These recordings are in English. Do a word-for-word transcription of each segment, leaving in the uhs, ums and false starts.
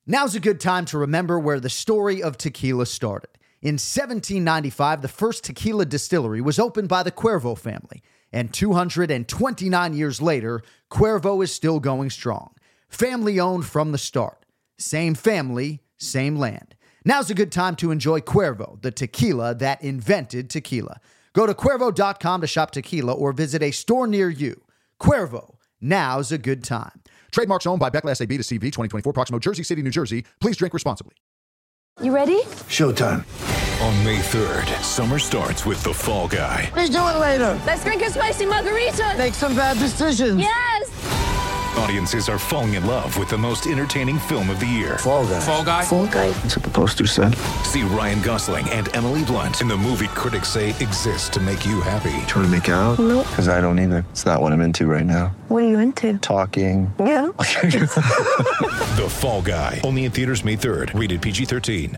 Now's a good time to remember where the story of tequila started. In seventeen ninety-five, the first tequila distillery was opened by the Cuervo family, and two hundred twenty-nine years later, Cuervo is still going strong. Family-owned from the start. Same family, same land. Now's a good time to enjoy Cuervo, the tequila that invented tequila. Go to Cuervo dot com to shop tequila or visit a store near you. Cuervo, now's a good time. Trademarks owned by Beckless A B to C V twenty twenty-four, Proximo, Jersey City, New Jersey. Please drink responsibly. You ready? Showtime. On May third, summer starts with The Fall Guy. Let's do it later. Let's drink a spicy margarita. Make some bad decisions. Yes. Audiences are falling in love with the most entertaining film of the year. Fall Guy. Fall Guy? Fall guy. That's what the poster said. See Ryan Gosling and Emily Blunt in the movie critics say exists to make you happy. Trying to make it out? Nope. Because I don't either. It's not what I'm into right now. What are you into? Talking. Yeah. The Fall Guy. Only in theaters May third. Rated P G thirteen.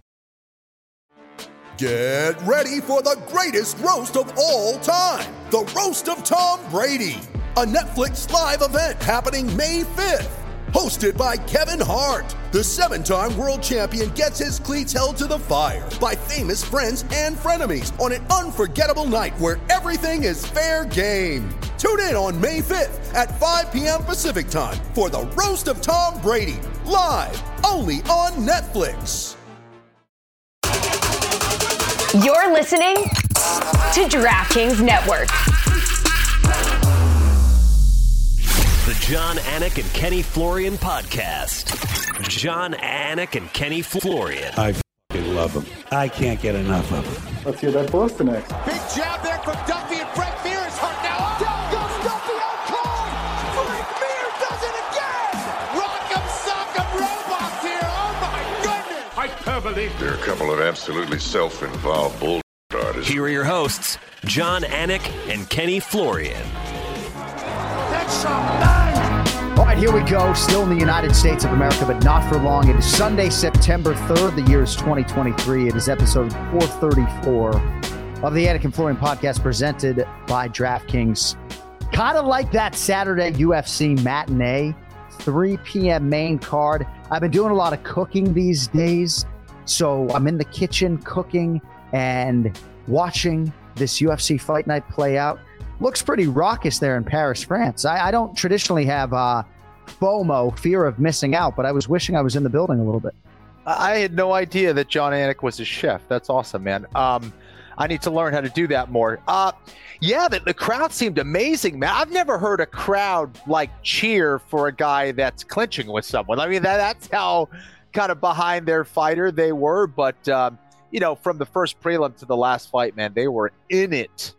Get ready for the greatest roast of all time. The Roast of Tom Brady. A Netflix live event happening May fifth. Hosted by Kevin Hart. The seven-time world champion gets his cleats held to the fire by famous friends and frenemies on an unforgettable night where everything is fair game. Tune in on May fifth at five p.m. Pacific time for the Roast of Tom Brady. Live only on Netflix. You're listening to DraftKings Network. The John Anik and Kenny Florian podcast. John Anik and Kenny Florian. I f***ing love them. I can't get enough of them. Let's hear that Boston next. Big jab there from Duffy, and Frank Mir is hurt now. Down goes Duffy, out cold. Frank Mir does it again. Rock'em sock'em robots here. Oh my goodness. Hyperbole. They're a couple of absolutely self-involved bull artists. Here are your hosts, John Anik and Kenny Florian. All right, here we go. Still in the United States of America, but not for long. It is Sunday, September third. The year is twenty twenty-three. It is episode four thirty-four of the Anik and Florian podcast presented by DraftKings. Kind of like that Saturday U F C matinee, three p.m. main card. I've been doing a lot of cooking these days, so I'm in the kitchen cooking and watching this U F C fight night play out. Looks pretty raucous there in Paris, France. I, I don't traditionally have uh, FOMO, fear of missing out, but I was wishing I was in the building a little bit. I had no idea that John Anik was a chef. That's awesome, man. Um, I need to learn how to do that more. Uh, yeah, the, the crowd seemed amazing, man. I've never heard a crowd like cheer for a guy that's clinching with someone. I mean, that, that's how kind of behind their fighter they were. But, um, you know, from the first prelim to the last fight, man, they were in it.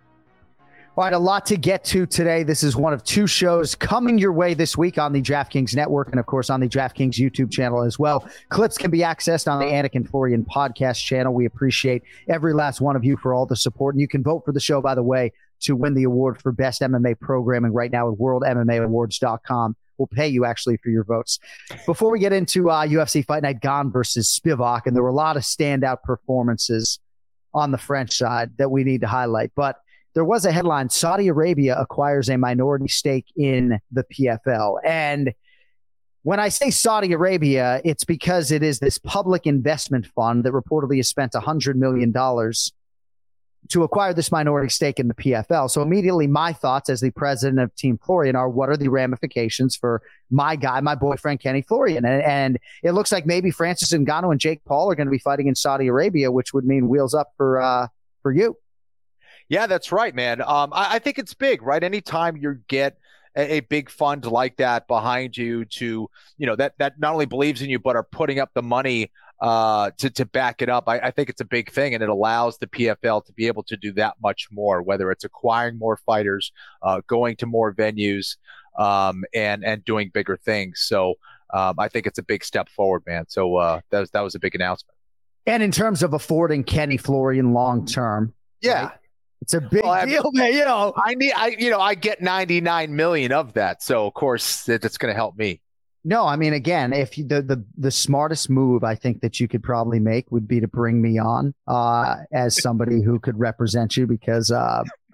All right, a lot to get to today. This is one of two shows coming your way this week on the DraftKings Network and, of course, on the DraftKings YouTube channel as well. Clips can be accessed on the Anik and Florian podcast channel. We appreciate every last one of you for all the support. And you can vote for the show, by the way, to win the award for Best M M A Programming right now at world M M A awards dot com. We'll pay you, actually, for your votes. Before we get into uh, U F C Fight Night, Gane versus Spivak, and there were a lot of standout performances on the French side that we need to highlight. But there was a headline: Saudi Arabia acquires a minority stake in the P F L. And when I say Saudi Arabia, it's because it is this public investment fund that reportedly has spent one hundred million dollars to acquire this minority stake in the P F L. So immediately my thoughts as the president of Team Florian are, what are the ramifications for my guy, my boyfriend, Kenny Florian? And, and it looks like maybe Francis Ngannou and Jake Paul are going to be fighting in Saudi Arabia, which would mean wheels up for uh, for you. Yeah, that's right, man. Um, I, I think it's big, right? Anytime you get a, a big fund like that behind you to, you know, that that not only believes in you, but are putting up the money uh, to, to back it up, I, I think it's a big thing. And it allows the P F L to be able to do that much more, whether it's acquiring more fighters, uh, going to more venues, um, and, and doing bigger things. So um, I think it's a big step forward, man. So uh, that was, that was a big announcement. And in terms of affording Kenny Florian long-term. Yeah. Right? It's a big well, deal, man. You know, I need, I, you know, I get ninety-nine million of that. So of course it's going to help me. No, I mean, again, if you, the, the, the smartest move I think that you could probably make would be to bring me on uh, as somebody who could represent you, because uh,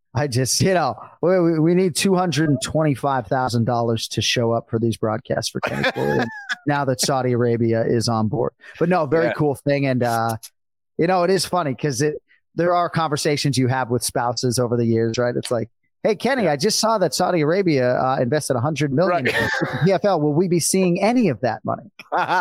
I just, you know, we, we need two hundred twenty-five thousand dollars to show up for these broadcasts for Kenny Florian now that Saudi Arabia is on board. But no, very yeah. cool thing. And, uh, you know, it is funny because it there are conversations you have with spouses over the years, right? It's like, hey, Kenny, yeah. I just saw that Saudi Arabia uh, invested one hundred million dollars right. in the P F L. Will we be seeing any of that money?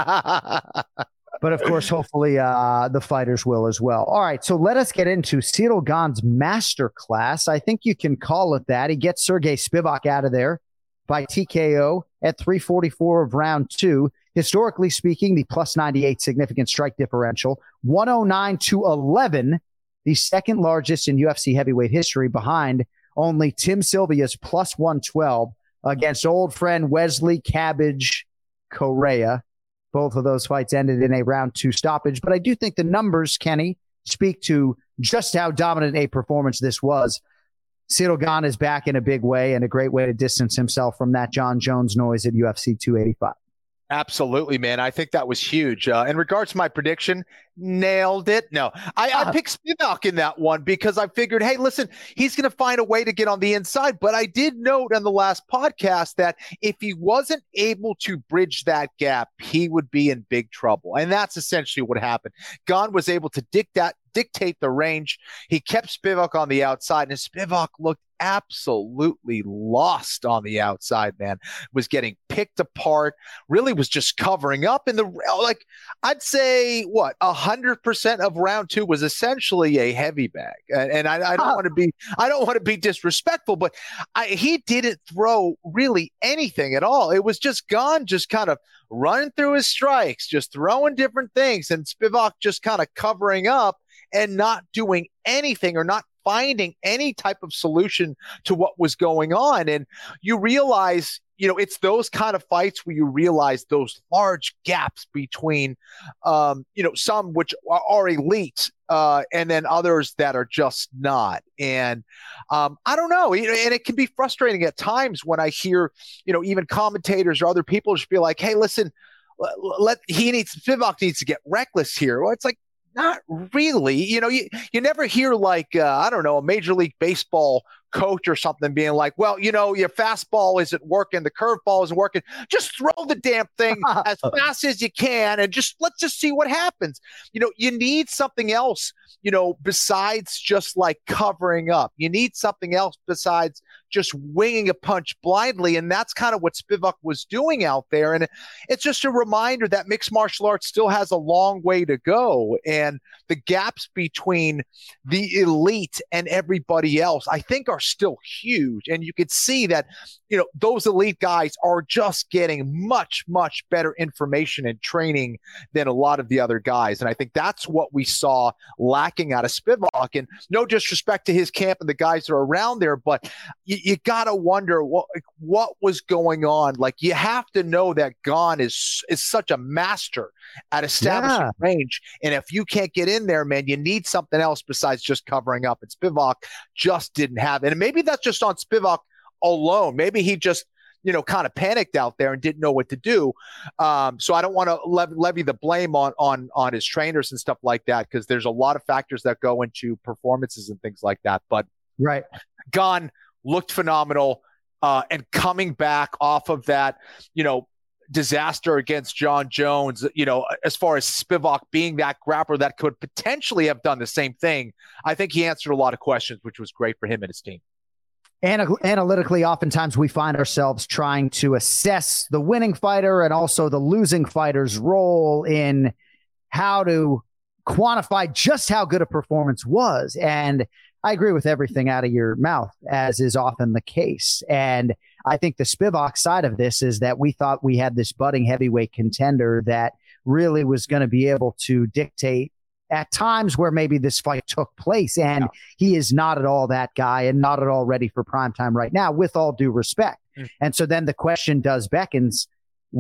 But, of course, hopefully uh, the fighters will as well. All right, so let us get into Ciryl Gane's masterclass. I think you can call it that. He gets Sergey Spivak out of there by T K O at three forty-four of round two. Historically speaking, the plus ninety-eight significant strike differential, one oh nine to eleven, the second largest in U F C heavyweight history behind only Tim Sylvia's plus one twelve against old friend Wesley Cabbage Correa. Both of those fights ended in a round two stoppage. But I do think the numbers, Kenny, speak to just how dominant a performance this was. Ciryl Gane is back in a big way and a great way to distance himself from that John Jones noise at U F C two eighty-five. Absolutely, man. I think that was huge. Uh, in regards to my prediction, nailed it. No, I, I picked Spivak in that one because I figured, hey, listen, he's going to find a way to get on the inside. But I did note on the last podcast that if he wasn't able to bridge that gap, he would be in big trouble. And that's essentially what happened. Gane was able to dictate, dictate the range. He kept Spivak on the outside, and Spivak looked absolutely lost on the outside, man. Was getting picked apart, really was just covering up in the, like, I'd say what a hundred percent of round two was essentially a heavy bag. And, and I, I don't want to be, I don't want to be disrespectful, but I, he didn't throw really anything at all. It was just Gane just kind of running through his strikes, just throwing different things, and Spivak just kind of covering up and not doing anything or not finding any type of solution to what was going on. And you realize, you know, it's those kind of fights where you realize those large gaps between, um, you know, some which are, are elite uh, and then others that are just not. And um, I don't know. You know, and it can be frustrating at times when I hear, you know, even commentators or other people just be like, hey, listen, let, let he needs, Spivak needs to get reckless here. Well, it's like, not really. You know, you, you never hear like, uh, I don't know, a Major League Baseball coach or something being like, well, you know, your fastball isn't working, the curveball isn't working. Just throw the damn thing as fast as you can and just let's just see what happens. You know, you need something else, you know, besides just like covering up. You need something else besides just winging a punch blindly. And that's kind of what Spivak was doing out there. And it's just a reminder that mixed martial arts still has a long way to go. And the gaps between the elite and everybody else, I think, are still huge. And you could see that, you know, those elite guys are just getting much, much better information and training than a lot of the other guys. And I think that's what we saw lacking out of Spivak. And no disrespect to his camp and the guys that are around there, but you, you got to wonder what, what was going on. Like, you have to know that Gane is, is such a master at establishing yeah. range. And if you can't get in there, man, you need something else besides just covering up. And Spivak just didn't have it. And maybe that's just on Spivak alone. Maybe he just, you know, kind of panicked out there and didn't know what to do. Um, so I don't want to lev- levy the blame on, on, on his trainers and stuff like that, because there's a lot of factors that go into performances and things like that. But right. Gane looked phenomenal. Uh, and coming back off of that, you know, disaster against John Jones, you know, as far as Spivak being that grappler that could potentially have done the same thing, I think he answered a lot of questions, which was great for him and his team. Anal- analytically, oftentimes we find ourselves trying to assess the winning fighter and also the losing fighter's role in how to quantify just how good a performance was. And I agree with everything out of your mouth, as is often the case. And I think the Spivak side of this is that we thought we had this budding heavyweight contender that really was going to be able to dictate at times where maybe this fight took place. And yeah. he is not at all that guy and not at all ready for primetime right now, with all due respect. Mm. And so then the question does beckons,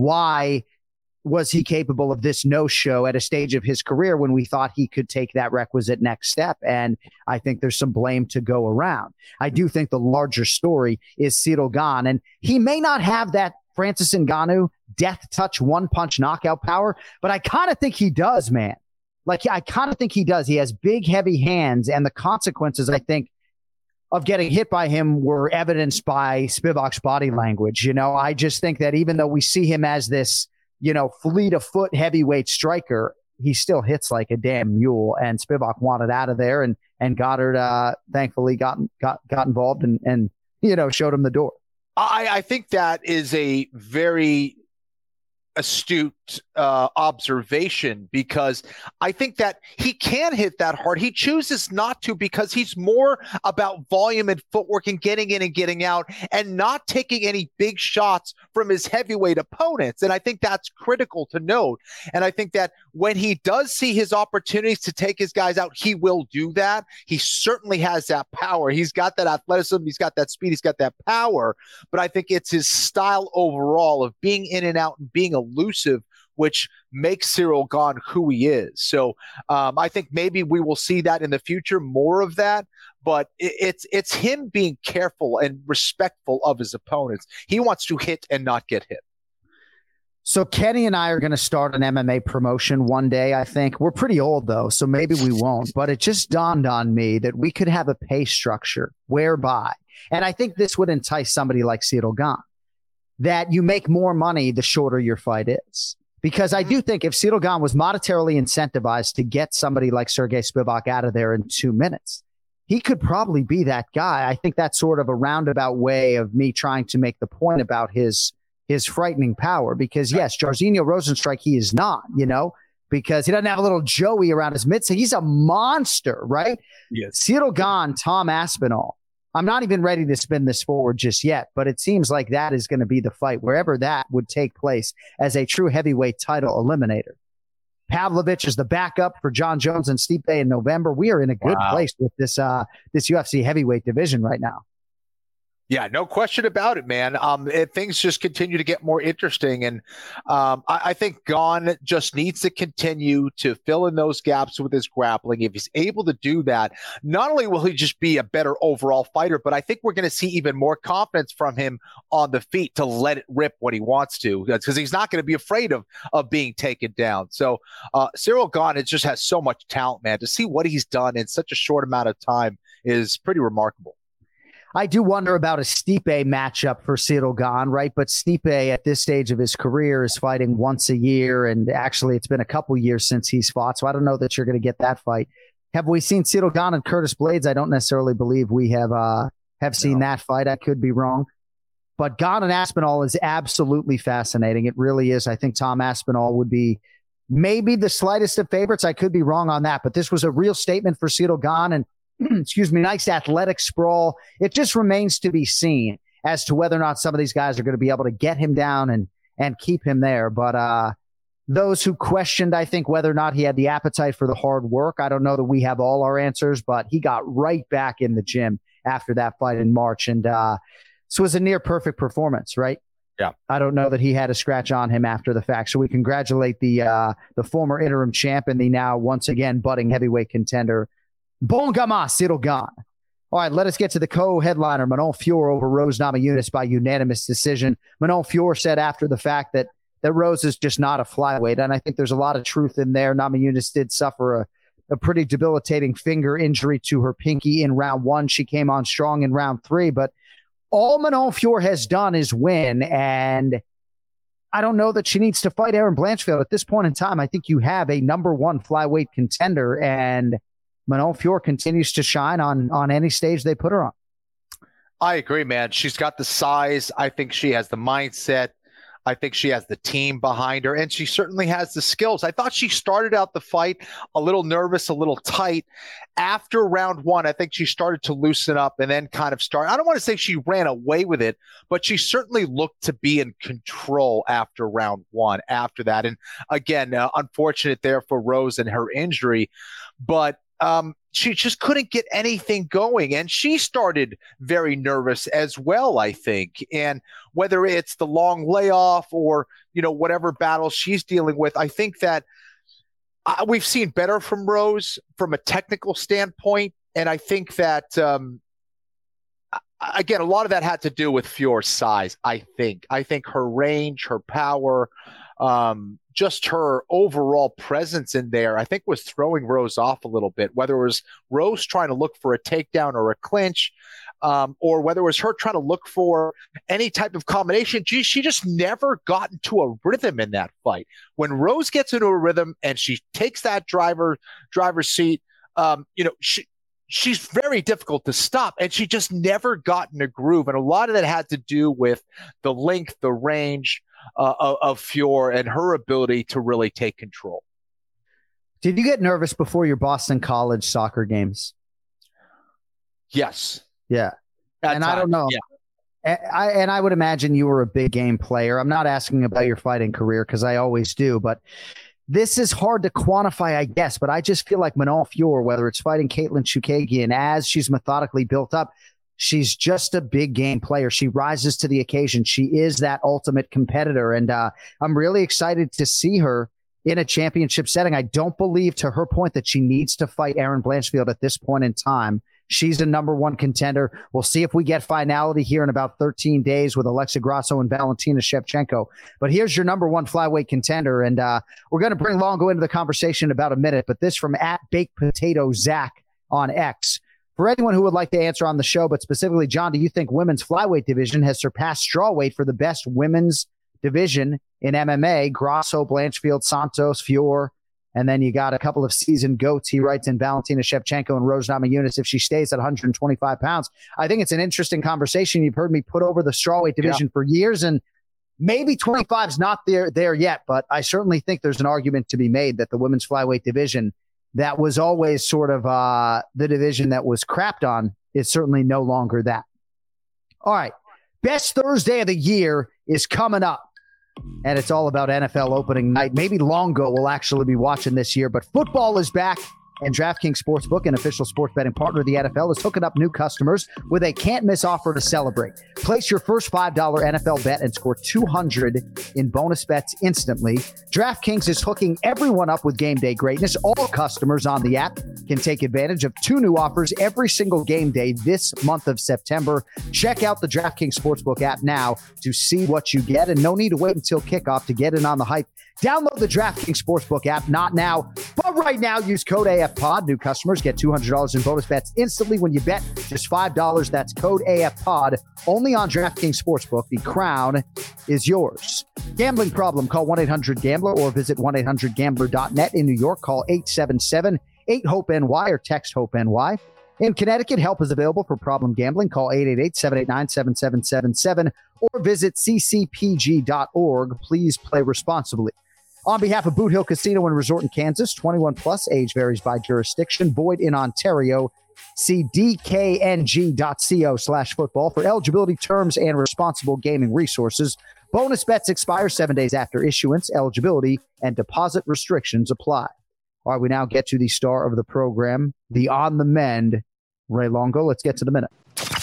why was he capable of this no-show at a stage of his career when we thought he could take that requisite next step? And I think there's some blame to go around. I do think the larger story is Ciryl Gane, and he may not have that Francis Ngannou death touch one punch knockout power, but I kind of think he does, man. Like, I kind of think he does. He has big, heavy hands, and the consequences, I think, of getting hit by him were evidenced by Spivak's body language. You know, I just think that even though we see him as this, you know, fleet of foot heavyweight striker, he still hits like a damn mule. And Spivak wanted out of there, and and Goddard uh, thankfully got got got involved and and you know showed him the door. I, I think that is a very astute uh, observation, because I think that he can hit that hard. He chooses not to because he's more about volume and footwork and getting in and getting out and not taking any big shots from his heavyweight opponents. And I think that's critical to note. And I think that when he does see his opportunities to take his guys out, he will do that. He certainly has that power. He's got that athleticism. He's got that speed. He's got that power. But I think it's his style overall of being in and out and being elusive, which makes Ciryl Gane who he is. So um, I think maybe we will see that in the future, more of that. But it, it's it's him being careful and respectful of his opponents. He wants to hit and not get hit. So Kenny and I are going to start an M M A promotion one day, I think. We're pretty old, though, so maybe we won't. But it just dawned on me that we could have a pay structure whereby, and I think this would entice somebody like Ciryl Gane, that you make more money the shorter your fight is. Because I do think if Ciryl Gane was monetarily incentivized to get somebody like Sergey Spivak out of there in two minutes, he could probably be that guy. I think that's sort of a roundabout way of me trying to make the point about his his frightening power. Because, yes, Jairzinho Rozenstruik, he is not, you know, because he doesn't have a little Joey around his midsection. He's a monster, right? Yes. Ciryl Gane, Tom Aspinall. I'm not even ready to spin this forward just yet, but it seems like that is going to be the fight, wherever that would take place, as a true heavyweight title eliminator. Pavlovich is the backup for John Jones and Stipe in November. We are in a good Wow. place with this uh, this U F C heavyweight division right now. Yeah, no question about it, man. Um, it, things just continue to get more interesting, and um, I, I think Gane just needs to continue to fill in those gaps with his grappling. If he's able to do that, not only will he just be a better overall fighter, but I think we're going to see even more confidence from him on the feet to let it rip when he wants to, because he's not going to be afraid of of being taken down. So uh, Ciryl Gane, it just has so much talent, man. To see what he's done in such a short amount of time is pretty remarkable. I do wonder about a Stipe matchup for Ciryl Gane, right? But Stipe at this stage of his career is fighting once a year, and actually it's been a couple years since he's fought, so I don't know that you're going to get that fight. Have we seen Ciryl Gane and Curtis Blades? I don't necessarily believe we have uh, have seen no. that fight. I could be wrong. But Gane and Aspinall is absolutely fascinating. It really is. I think Tom Aspinall would be maybe the slightest of favorites. I could be wrong on that, but this was a real statement for Ciryl Gane, and excuse me, nice athletic sprawl. It just remains to be seen as to whether or not some of these guys are going to be able to get him down and and keep him there. But uh, those who questioned, I think, whether or not he had the appetite for the hard work, I don't know that we have all our answers, but he got right back in the gym after that fight in March. And uh, this was a near perfect performance, right? Yeah. I don't know that he had a scratch on him after the fact. So we congratulate the uh, the former interim champ and the now once again budding heavyweight contender, Bon Gamin, Ciryl Gane. All right, let us get to the co-headliner, Manon Fiorot over Rose Namajunas by unanimous decision. Manon Fiorot said after the fact that that Rose is just not a flyweight, and I think there's a lot of truth in there. Namajunas did suffer a, a pretty debilitating finger injury to her pinky in round one. She came on strong in round three, but all Manon Fiorot has done is win, and I don't know that she needs to fight Erin Blanchfield at this point in time. I think you have a number one flyweight contender, and Manon Fiorot continues to shine on on any stage they put her on. I agree, man. She's got the size. I think she has the mindset. I think she has the team behind her, and she certainly has the skills. I thought she started out the fight a little nervous, a little tight. After round one, I think she started to loosen up and then kind of start. I don't want to say she ran away with it, but she certainly looked to be in control after round one after that. And again, uh, unfortunate there for Rose and her injury, but Um, she just couldn't get anything going, and she started very nervous as well, I think. And whether it's the long layoff or, you know, whatever battle she's dealing with, I think that uh, we've seen better from Rose from a technical standpoint. And I think that, um, again, a lot of that had to do with Fiorot's size, I think. I think her range, her power, um, just her overall presence in there, I think was throwing Rose off a little bit, whether it was Rose trying to look for a takedown or a clinch, um, or whether it was her trying to look for any type of combination. She, she just never got into a rhythm in that fight. When Rose gets into a rhythm and she takes that driver driver's seat, um, you know, she, she's very difficult to stop, and she just never got in a groove. And a lot of that had to do with the length, the range uh, of, of Fior and her ability to really take control. Did you get nervous before your Boston College soccer games? Yes. Yeah. At and times, I don't know. Yeah. I, and I would imagine you were a big game player. I'm not asking about your fighting career because I always do, but this is hard to quantify, I guess. But I just feel like Manal Fior, whether it's fighting Caitlin Chookagian, as she's methodically built up, she's just a big game player. She rises to the occasion. She is that ultimate competitor. And uh, I'm really excited to see her in a championship setting. I don't believe, to her point, that she needs to fight Erin Blanchfield at this point in time. She's the number one contender. We'll see if we get finality here in about thirteen days with Alexa Grasso and Valentina Shevchenko. But here's your number one flyweight contender. And uh, we're going to bring Longo into the conversation in about a minute. But this from at Baked Potato Zach on X. For anyone who would like to answer on the show, but specifically, John, do you think women's flyweight division has surpassed strawweight for the best women's division in M M A? Grasso, Blanchfield, Santos, Fior, and then you got a couple of seasoned goats, he writes, in Valentina Shevchenko and Rose Namajunas if she stays at one hundred twenty-five pounds. I think it's an interesting conversation. You've heard me put over the strawweight division yeah. for years, and maybe twenty-five is not there, there yet, but I certainly think there's an argument to be made that the women's flyweight division, that was always sort of uh, the division that was crapped on, is certainly no longer that. All right. Best Thursday of the year is coming up, and it's all about N F L opening night. Maybe Longo will actually be watching this year, but football is back, and DraftKings Sportsbook, an official sports betting partner of the N F L, is hooking up new customers with a can't-miss offer to celebrate. Place your first five dollars N F L bet and score two hundred dollars in bonus bets instantly. DraftKings is hooking everyone up with game day greatness. All customers on the app can take advantage of two new offers every single game day this month of September. Check out the DraftKings Sportsbook app now to see what you get, and no need to wait until kickoff to get in on the hype. Download the DraftKings Sportsbook app, not now, but right now. Use code A F P O D. New customers get two hundred dollars in bonus bets instantly when you bet just five dollars. That's code A F P O D, only on DraftKings Sportsbook. The crown is yours. Gambling problem? Call one eight hundred gambler or visit one eight hundred gambler dot net. In New York, call eight seven seven eight hope N Y or text HOPE N Y. In Connecticut, help is available for problem gambling. Call eight eight eight seven eight nine seven seven seven seven or visit c c p g dot org. Please play responsibly. On behalf of Boot Hill Casino and Resort in Kansas, twenty-one plus, age varies by jurisdiction, void in Ontario. See d k n g dot co slash football for eligibility terms and responsible gaming resources. Bonus bets expire seven days after issuance. Eligibility and deposit restrictions apply. All right, we now get to the star of the program, the on the mend, Ray Longo. Let's get to the minute.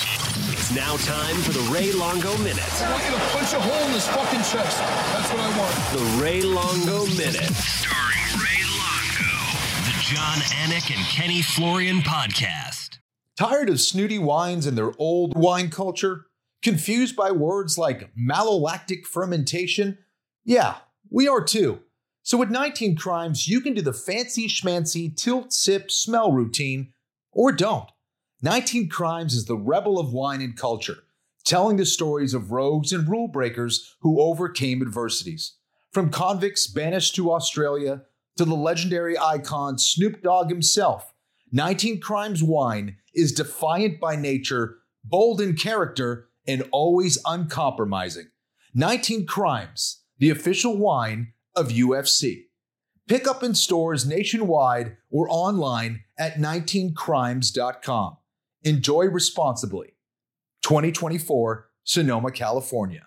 It's now time for the Ray Longo Minute. I want you to punch a hole in his fucking chest. That's what I want. The Ray Longo Minute. Starring Ray Longo. The John Anik and Kenny Florian podcast. Tired of snooty wines and their old wine culture? Confused by words like malolactic fermentation? Yeah, we are too. So with nineteen Crimes, you can do the fancy schmancy tilt, sip, smell routine, or don't. nineteen Crimes is the rebel of wine and culture, telling the stories of rogues and rule breakers who overcame adversities. From convicts banished to Australia to the legendary icon Snoop Dogg himself, nineteen Crimes wine is defiant by nature, bold in character, and always uncompromising. nineteen Crimes, the official wine of U F C. Pick up in stores nationwide or online at nineteen crimes dot com. Enjoy responsibly. twenty twenty-four, Sonoma, California.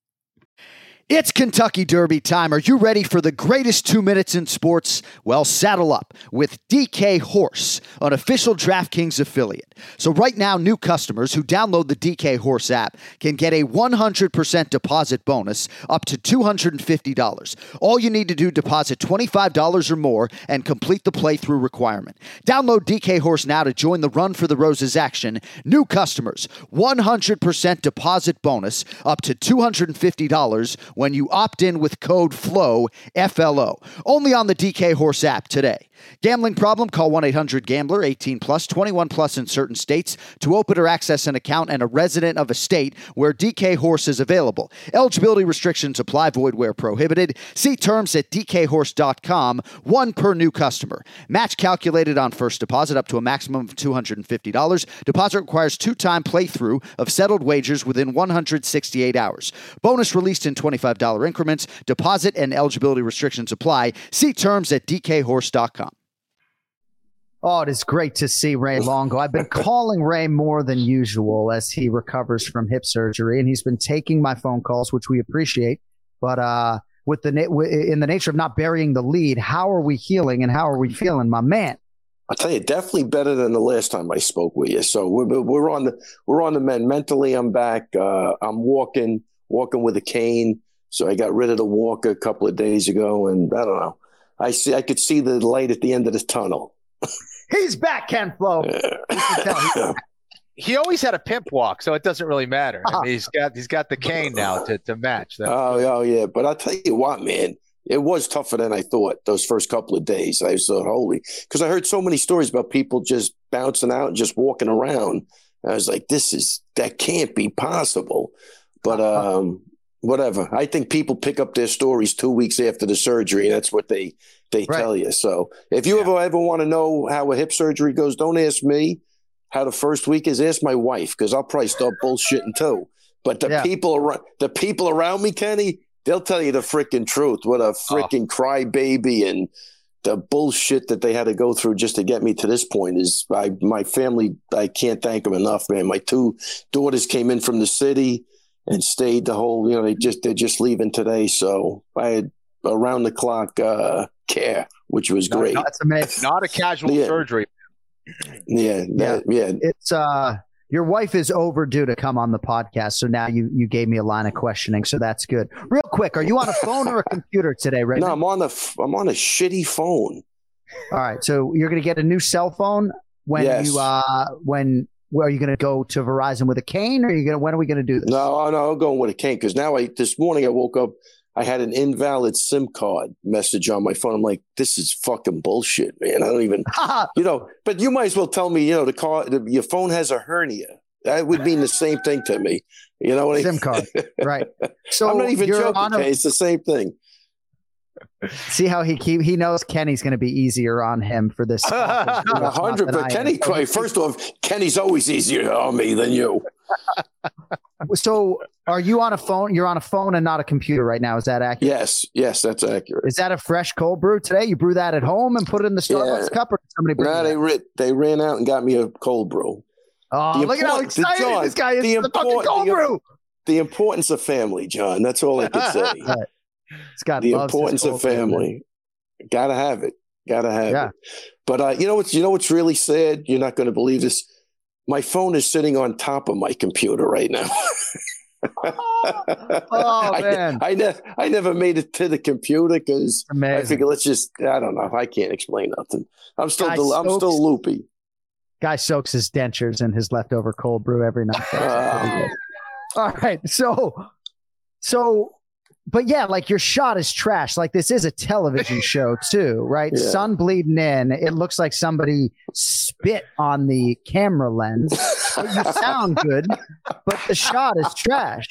It's Kentucky Derby time. Are you ready for the greatest two minutes in sports? Well, saddle up with D K Horse, an official DraftKings affiliate. So right now, new customers who download the D K Horse app can get a one hundred percent deposit bonus up to two hundred fifty dollars. All you need to do, deposit twenty-five dollars or more and complete the playthrough requirement. Download D K Horse now to join the Run for the Roses action. New customers, one hundred percent deposit bonus up to two hundred fifty dollars when you opt in with code FLOW, F L O. Only on the D K Horse app today. Gambling problem? Call one eight hundred gambler, eighteen plus, twenty-one plus in certain states to open or access an account and a resident of a state where D K Horse is available. Eligibility restrictions apply. Void where prohibited. See terms at d k horse dot com. One per new customer. Match calculated on first deposit up to a maximum of two hundred fifty dollars. Deposit requires two-time playthrough of settled wagers within one hundred sixty-eight hours. Bonus released in twenty-five dollars increments. Deposit and eligibility restrictions apply. See terms at d k horse dot com. Oh, it is great to see Ray Longo. I've been calling Ray more than usual as he recovers from hip surgery, and he's been taking my phone calls, which we appreciate. But uh, with the in the nature of not burying the lead, how are we healing and how are we feeling, my man? I'll tell you, definitely better than the last time I spoke with you. So we're we're on the we're on the mend. Mentally, I'm back. Uh, I'm walking walking with a cane. So I got rid of the walker a couple of days ago, and I don't know. I see I could see the light at the end of the tunnel. He's back, Ken Flo. Yeah. He always had a pimp walk, so it doesn't really matter. I mean, he's got he's got the cane now to, to match that. Oh, oh, yeah. But I'll tell you what, man, it was tougher than I thought those first couple of days. I thought, holy, because I heard so many stories about people just bouncing out and just walking around. I was like, this is that can't be possible. But um, whatever. I think people pick up their stories two weeks after the surgery, and that's what they they right. tell you. So if you yeah. ever ever want to know how a hip surgery goes, don't ask me how the first week is. Ask my wife, because I'll probably start bullshitting too. But the yeah. people around the people around me, Kenny, they'll tell you the freaking truth. What a freaking oh. crybaby and the bullshit that they had to go through just to get me to this point is I, my family. I can't thank them enough, man. My two daughters came in from the city and stayed the whole, you know, they just, they're just leaving today. So I had around the clock uh, care, which was no, great. That's amazing. Not a casual yeah. surgery. Yeah. That, yeah. yeah. It's, uh, your wife is overdue to come on the podcast. So now you, you gave me a line of questioning. So that's good. Real quick. Are you on a phone or a computer today, Ray? No, I'm on a, I'm on a shitty phone. All right. So you're going to get a new cell phone when yes. you, uh, when, Where are you going to go to Verizon with a cane, or are you going to, when are we going to do this? No, no, I'm going with a cane because now I, this morning I woke up, I had an invalid SIM card message on my phone. I'm like, this is fucking bullshit, man. I don't even, you know, but you might as well tell me, you know, the car, the, your phone has a hernia. That would mean the same thing to me. You know what I SIM card. Right. So I'm not even joking. A, it's the same thing. See how he keep he knows Kenny's going to be easier on him for this. A hundred, but Kenny. First off, Kenny's always easier on me than you. So, are you on a phone? You're on a phone and not a computer right now. Is that accurate? Yes, yes, that's accurate. Is that a fresh cold brew today? You brew that at home and put it in the Starbucks yeah. cup, or did somebody? No, they ri- they ran out and got me a cold brew. Oh, the look at how excited John, this guy is! The, the fucking cold the, brew. The importance of family, John. That's all I can say. Scott the importance of family. Brew. Gotta have it. Gotta have yeah. it. But uh, you know what's you know what's really sad? You're not going to believe this. My phone is sitting on top of my computer right now. oh man! I, I, ne- I never made it to the computer because I figured let's just I don't know. I can't explain nothing. I'm still Guy del- I'm soaks, still loopy. Guy soaks his dentures in his leftover cold brew every night. Uh, All right, so so. But yeah, like your shot is trash. Like this is a television show too, right? Yeah. Sun bleeding in. It looks like somebody spit on the camera lens. But you sound good, but the shot is trash.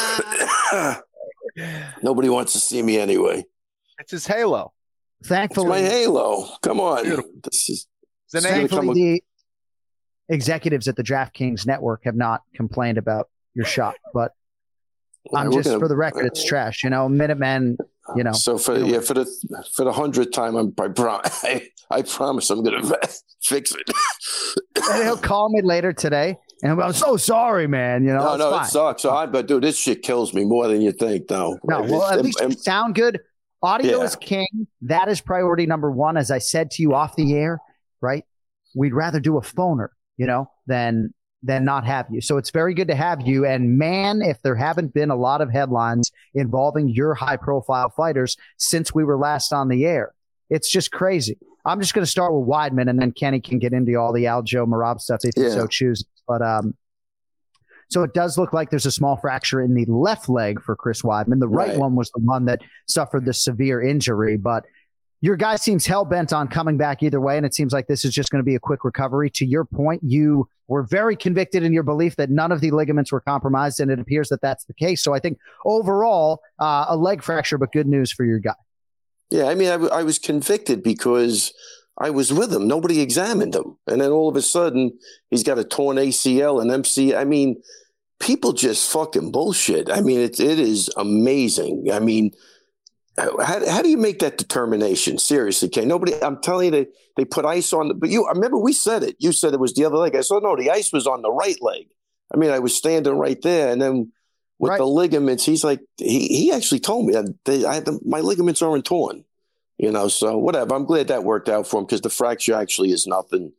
Nobody wants to see me anyway. It's his halo. Thankfully, it's my halo. Come on. This is the thankfully the executives at the DraftKings network have not complained about your shot, but I'm just gonna, for the record, it's trash. You know, Minutemen. You know. So for yeah, for the for the hundredth time, I'm I, prom- I, I promise I'm gonna fix it. And he'll call me later today, and I'm so sorry, man. You know, no, it's no, fine. it sucks. So I, but dude, this shit kills me more than you think, though. No, well, at least you sound good. Audio yeah. is king. That is priority number one. As I said to you off the air, right? We'd rather do a phoner, you know, than. than not have you. So it's very good to have you. And man, if there haven't been a lot of headlines involving your high profile fighters since we were last on the air, it's just crazy. I'm just going to start with Weidman and then Kenny can get into all the Aljo Marab stuff if yeah. he so chooses. But um, So it does look like there's a small fracture in the left leg for Chris Weidman. The right, right. one was the one that suffered the severe injury, but your guy seems hell-bent on coming back either way, and it seems like this is just going to be a quick recovery. To your point, you were very convicted in your belief that none of the ligaments were compromised, and it appears that that's the case. So I think overall, uh, a leg fracture, but good news for your guy. Yeah, I mean, I, w- I was convicted because I was with him. Nobody examined him. And then all of a sudden, he's got a torn A C L and M C. I mean, people just fucking bullshit. I mean, it, it is amazing. I mean, How, how do you make that determination? Seriously, Ken. Nobody, I'm telling you, they, they put ice on the, but you, I remember we said it. You said it was the other leg. I said, no, the ice was on the right leg. I mean, I was standing right there. And then with right. the ligaments, he's like, he, he actually told me that they, I had the, my ligaments aren't torn, you know, so whatever. I'm glad that worked out for him because the fracture actually is nothing.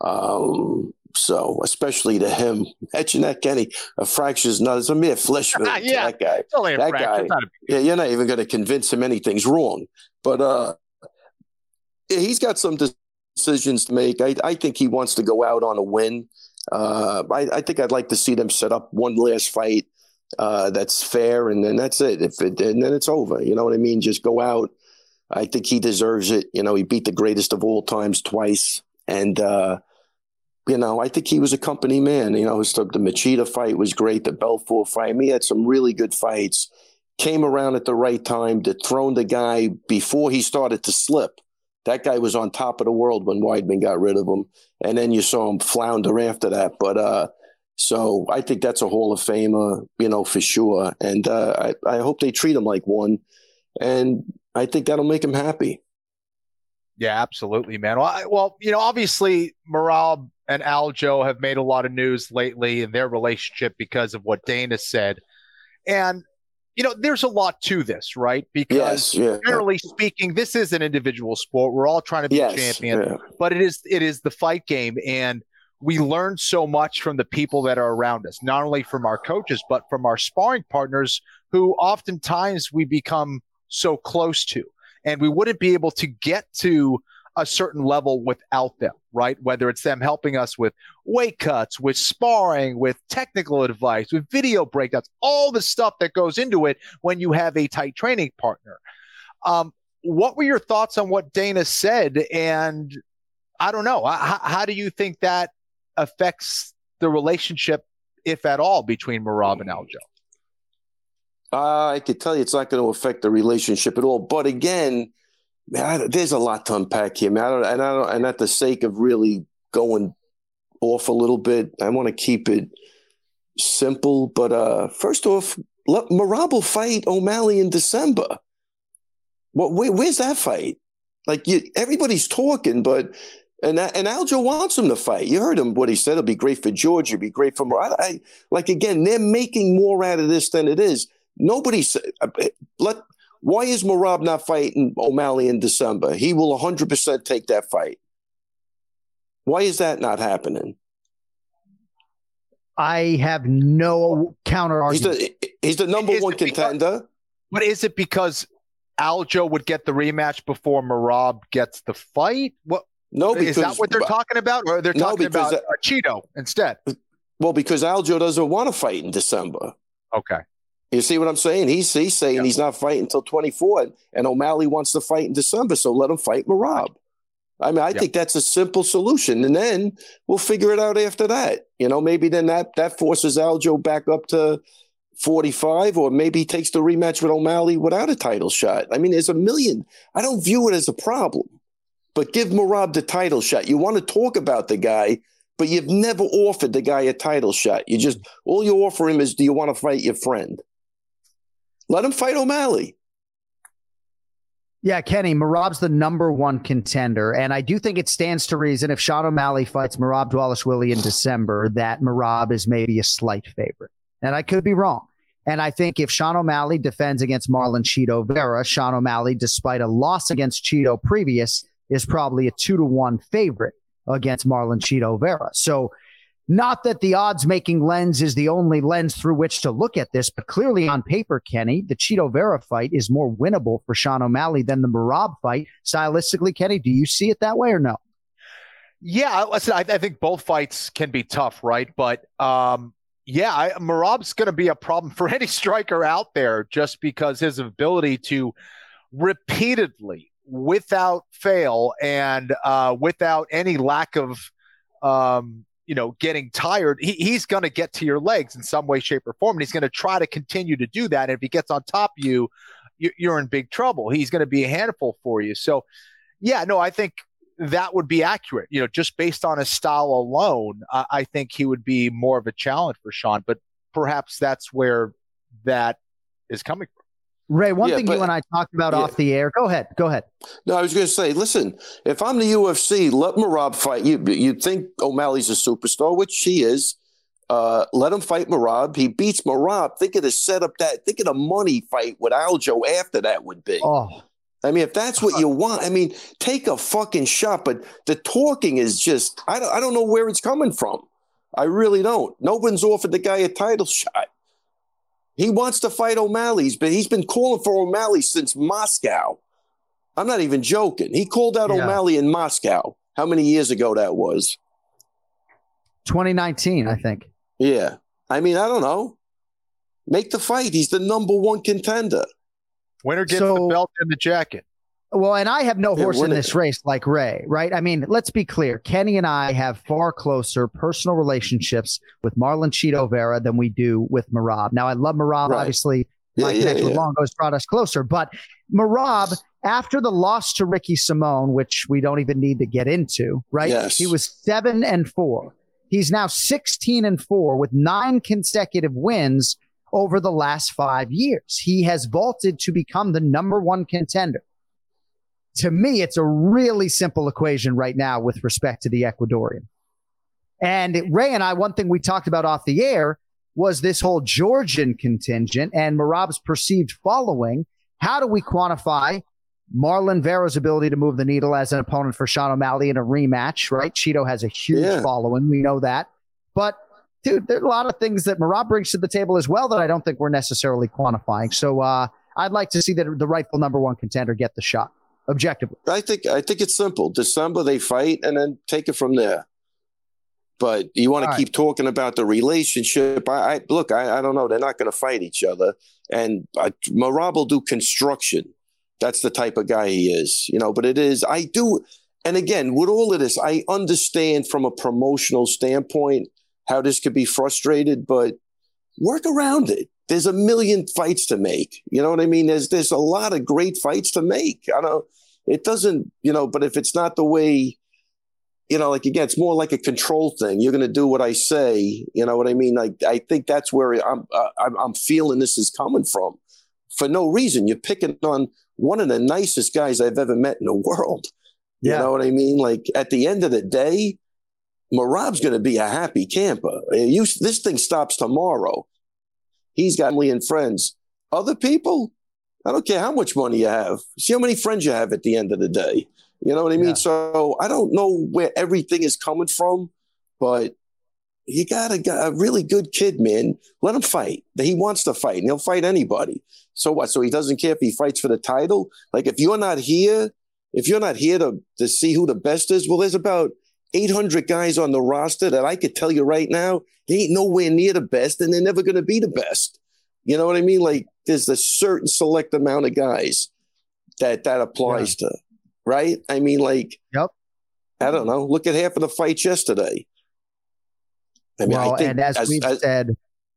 Um, So, especially to him, imagine that, Kenny. A fracture is not, it's a mere flesh wound to yeah, that guy. It's only a that fracture. guy, yeah, you're not even going to convince him anything's wrong. But uh, he's got some decisions to make. I, I think he wants to go out on a win. Uh, I, I think I'd like to see them set up one last fight uh, that's fair, and then that's it. If it, and then it's over. You know what I mean? Just go out. I think he deserves it. You know, he beat the greatest of all times twice, and. Uh, You know, I think he was a company man. You know, the, the Machida fight was great. The Belfort fight. I mean, he had some really good fights. Came around at the right time, dethroned the guy before he started to slip. That guy was on top of the world when Weidman got rid of him. And then you saw him flounder after that. But uh, so I think that's a Hall of Famer, you know, for sure. And uh, I, I hope they treat him like one. And I think that'll make him happy. Yeah, absolutely, man. Well, I, well, you know, obviously, Merab and Aljo have made a lot of news lately in their relationship because of what Dana said. And, you know, there's a lot to this, right? Because yes, yeah. generally speaking, this is an individual sport. We're all trying to be yes, champions, yeah. but it is it is the fight game. And we learn so much from the people that are around us, not only from our coaches, but from our sparring partners who oftentimes we become so close to. And we wouldn't be able to get to a certain level without them, right? Whether it's them helping us with weight cuts, with sparring, with technical advice, with video breakdowns, all the stuff that goes into it when you have a tight training partner. Um, what were your thoughts on what Dana said? And I don't know, how, how do you think that affects the relationship, if at all, between Merab and Aljo? Uh, I could tell you it's not going to affect the relationship at all. But again, man, I, there's a lot to unpack here, man. I don't, and, I don't, and at the sake of really going off a little bit, I want to keep it simple. But uh, first off, let Merab will fight O'Malley in December. What? Where, where's that fight? Like you, everybody's talking, but and and Aljo wants him to fight. You heard him what he said. It'll be great for Georgia. It'll be great for Merab. I, like again, they're making more out of this than it is. Nobody said, let, why is Merab not fighting O'Malley in December? He will one hundred percent take that fight. Why is that not happening? I have no counter argument. He's the, he's the number one contender. Because, but is it because Aljo would get the rematch before Merab gets the fight? What? No, because, is that what they're talking about? Or they're talking no, about that, uh, Cheeto instead? Well, because Aljo doesn't want to fight in December. Okay. You see what I'm saying? He's, he's saying yeah. he's not fighting until twenty-four, and O'Malley wants to fight in December, so let him fight Merab. I mean, I yeah. think that's a simple solution, and then we'll figure it out after that. You know, maybe then that, that forces Aljo back up to forty-five, or maybe he takes the rematch with O'Malley without a title shot. I mean, there's a million. I don't view it as a problem, but give Merab the title shot. You want to talk about the guy, but you've never offered the guy a title shot. You just, all you offer him is, do you want to fight your friend? Let him fight O'Malley. Yeah, Kenny, Merab's the number one contender, and I do think it stands to reason if Sean O'Malley fights Merab Dvalishvili in December that Merab is maybe a slight favorite. And I could be wrong. And I think if Sean O'Malley defends against Marlon Chito Vera, Sean O'Malley, despite a loss against Chito previous, is probably a two to one favorite against Marlon Chito Vera. So not that the odds-making lens is the only lens through which to look at this, but clearly on paper, Kenny, the Chito Vera fight is more winnable for Sean O'Malley than the Merab fight. Stylistically, Kenny, do you see it that way or no? Yeah, listen, I, I think both fights can be tough, right? But um, Yeah, I, Merab's going to be a problem for any striker out there just because his ability to repeatedly, without fail and uh, without any lack of, um, you know, getting tired, he, he's going to get to your legs in some way, shape, or form. And he's going to try to continue to do that. And if he gets on top of you, you you're in big trouble. He's going to be a handful for you. So, yeah, no, I think that would be accurate. You know, just based on his style alone, I, I think he would be more of a challenge for Sean. But perhaps that's where that is coming from. Ray, one Yeah, thing but- you and I talked about yeah. off the air. Go ahead. Go ahead. No, I was going to say, listen, if I'm the U F C, let Merab fight. You you think O'Malley's a superstar, which he is. Uh, let him fight Merab. He beats Merab. Think of the setup that, think of the money fight with Aljo after that would be. Oh, I mean, if that's what you want, I mean, take a fucking shot. But the talking is just, I don't, I don't know where it's coming from. I really don't. No one's offered the guy a title shot. He wants to fight O'Malley's, but he's been calling for O'Malley since Moscow. I'm not even joking. He called out Yeah. O'Malley in Moscow. How many years ago that was? twenty nineteen, I think. Yeah. I mean, I don't know. Make the fight. He's the number one contender. Winner gets So- the belt and the jacket. Well, and I have no Yeah, horse in winner- this race like Ray, right? I mean, let's be clear. Kenny and I have far closer personal relationships with Marlon Cheeto Vera than we do with Merab. Now, I love Merab, Right. obviously. Yeah, My yeah, connection with yeah. Longo's brought us closer. But Merab, after the loss to Ricky Simone, which we don't even need to get into, right? Yes. He was seven and four. He's now sixteen and four with nine consecutive wins over the last five years. He has vaulted to become the number one contender. To me, it's a really simple equation right now with respect to the Ecuadorian. And Ray and I, one thing we talked about off the air was this whole Georgian contingent and Merab's perceived following. How do we quantify Marlon Vera's ability to move the needle as an opponent for Sean O'Malley in a rematch, right? Cheeto has a huge Yeah. following. We know that. But, dude, there are a lot of things that Merab brings to the table as well that I don't think we're necessarily quantifying. So uh, I'd like to see that the rightful number one contender get the shot, objectively. I think I think it's simple. December they fight and then take it from there. But you want to All keep talking about the relationship. I, I look, I, I don't know. They're not going to fight each other. And uh, Merab will do construction. That's the type of guy he is, you know. But it is. I do. And again, with all of this, I understand from a promotional standpoint how this could be frustrated, but work around it. There's a million fights to make. You know what I mean? There's there's a lot of great fights to make. I don't. It doesn't. You know. But if it's not the way. You know, like, again, it's more like a control thing. You're going to do what I say. You know what I mean? Like, I think that's where I'm, uh, I'm, I'm feeling this is coming from for no reason. You're picking on one of the nicest guys I've ever met in the world. You Yeah. know what I mean? Like, at the end of the day, Merab's going to be a happy camper. You, this thing stops tomorrow. He's got family and friends. Other people, I don't care how much money you have. See how many friends you have at the end of the day. You know what I mean? Yeah. So I don't know where everything is coming from, but you got a, a really good kid, man. Let him fight. He wants to fight, and he'll fight anybody. So what? So he doesn't care if he fights for the title? Like, if you're not here, if you're not here to, to see who the best is, well, there's about eight hundred guys on the roster that I could tell you right now, they ain't nowhere near the best, and they're never going to be the best. You know what I mean? Like, there's a certain select amount of guys that that applies yeah. to. Right? I mean, like, yep. I don't know. Look at half of the fights yesterday. I mean, well, I think and as, as we've as, said,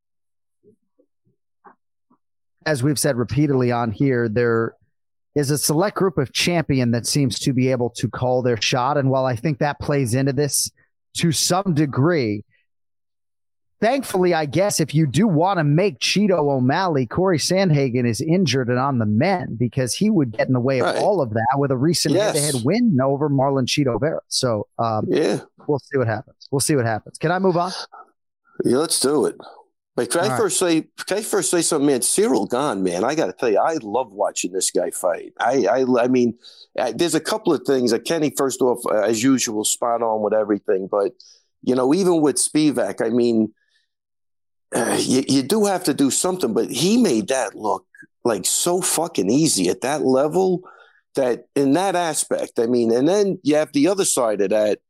as we've said repeatedly on here, there is a select group of champion that seems to be able to call their shot. And while I think that plays into this to some degree, thankfully, I guess if you do want to make Cheeto O'Malley, Corey Sandhagen is injured and on the mend because he would get in the way of right. all of that with a recent yes. head-to-head win over Marlon Cheeto Vera. So um, yeah, we'll see what happens. We'll see what happens. Can I move on? Yeah, let's do it. But can all I right. first say? Can I first say something, man? Cyril Gane, man. I got to tell you, I love watching this guy fight. I, I, I mean, I, there's a couple of things that Kenny, first off, uh, as usual, spot on with everything. But you know, even with Spivak, I mean. Uh, you, you do have to do something, but he made that look like so fucking easy at that level that in that aspect, I mean, and then you have the other side of that.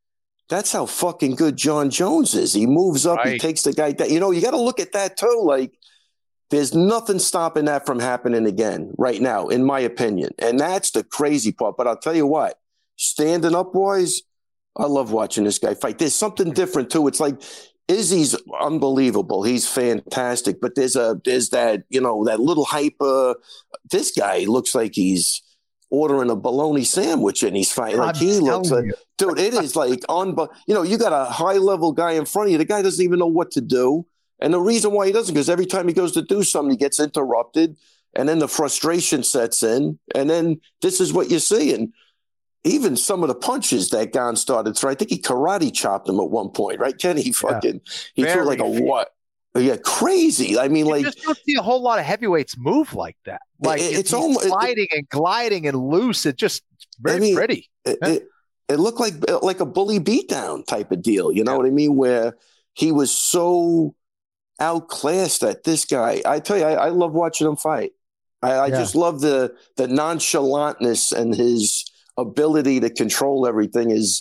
that's how fucking good John Jones is. He moves up, Right. he takes the guy down. You know, you got to look at that too. Like, there's nothing stopping that from happening again right now, in my opinion. And that's the crazy part. But I'll tell you what, standing up, boys, I love watching this guy fight. There's something different too. It's like Izzy's unbelievable. He's fantastic. But there's a there's that, you know, that little hyper. This guy looks like he's ordering a bologna sandwich and he's fighting. Like, I'm he looks like, telling you. dude, it is like on, you know, you got a high level guy in front of you. The guy doesn't even know what to do. And the reason why he doesn't, because every time he goes to do something, he gets interrupted, and then the frustration sets in, and then this is what you see. And even some of the punches that Gon started through, I think he karate chopped him at one point, right, Kenny? He fucking, he Very threw like a what? Yeah, crazy. I mean, You like, just don't see a whole lot of heavyweights move like that. Like, It- it's, it's he's almo- it- sliding and gliding and loose. It just very I mean, pretty. It, it, it looked like like a bully beatdown type of deal. You know what I mean? Where he was so outclassed at this guy. I tell you, I, I love watching him fight. I, I Yeah. just love the the nonchalantness and his ability to control everything is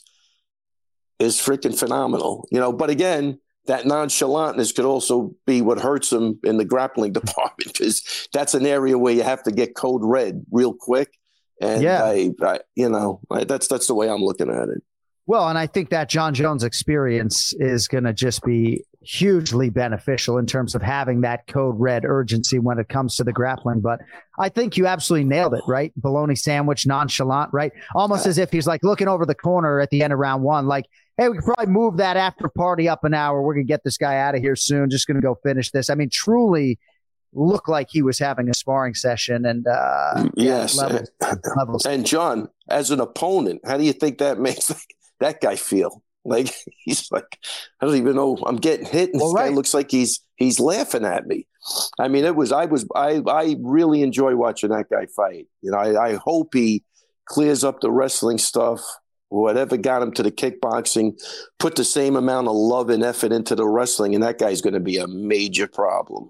is freaking phenomenal. You know, but again, that nonchalantness could also be what hurts him in the grappling department, because that's an area where you have to get code red real quick. And Yeah. I, I, you know, I, that's that's the way I'm looking at it. Well, and I think that John Jones experience is going to just be hugely beneficial in terms of having that code red urgency when it comes to the grappling. But I think you absolutely nailed it, right? Bologna sandwich, nonchalant, right? Almost as if he's like looking over the corner at the end of round one, like, hey, we could probably move that after party up an hour. We're going to get this guy out of here soon. Just going to go finish this. I mean, truly looked like he was having a sparring session. And uh, Yes. levels, levels. And John, as an opponent, how do you think that makes that guy feel? Like, he's like, I don't even know. I'm getting hit, and Well, this right. guy looks like he's he's laughing at me. I mean, it was I was I I really enjoy watching that guy fight. You know, I, I hope he clears up the wrestling stuff. Whatever got him to the kickboxing, put the same amount of love and effort into the wrestling, and that guy's going to be a major problem.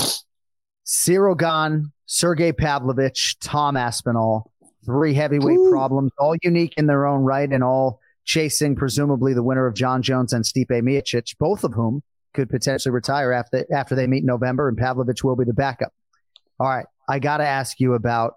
Cyril Gane, Sergey Pavlovich, Tom Aspinall, three heavyweight Ooh. problems, all unique in their own right and all chasing presumably the winner of John Jones and Stipe Miocic, both of whom could potentially retire after after they meet in November, and Pavlovich will be the backup. All right, I got to ask you about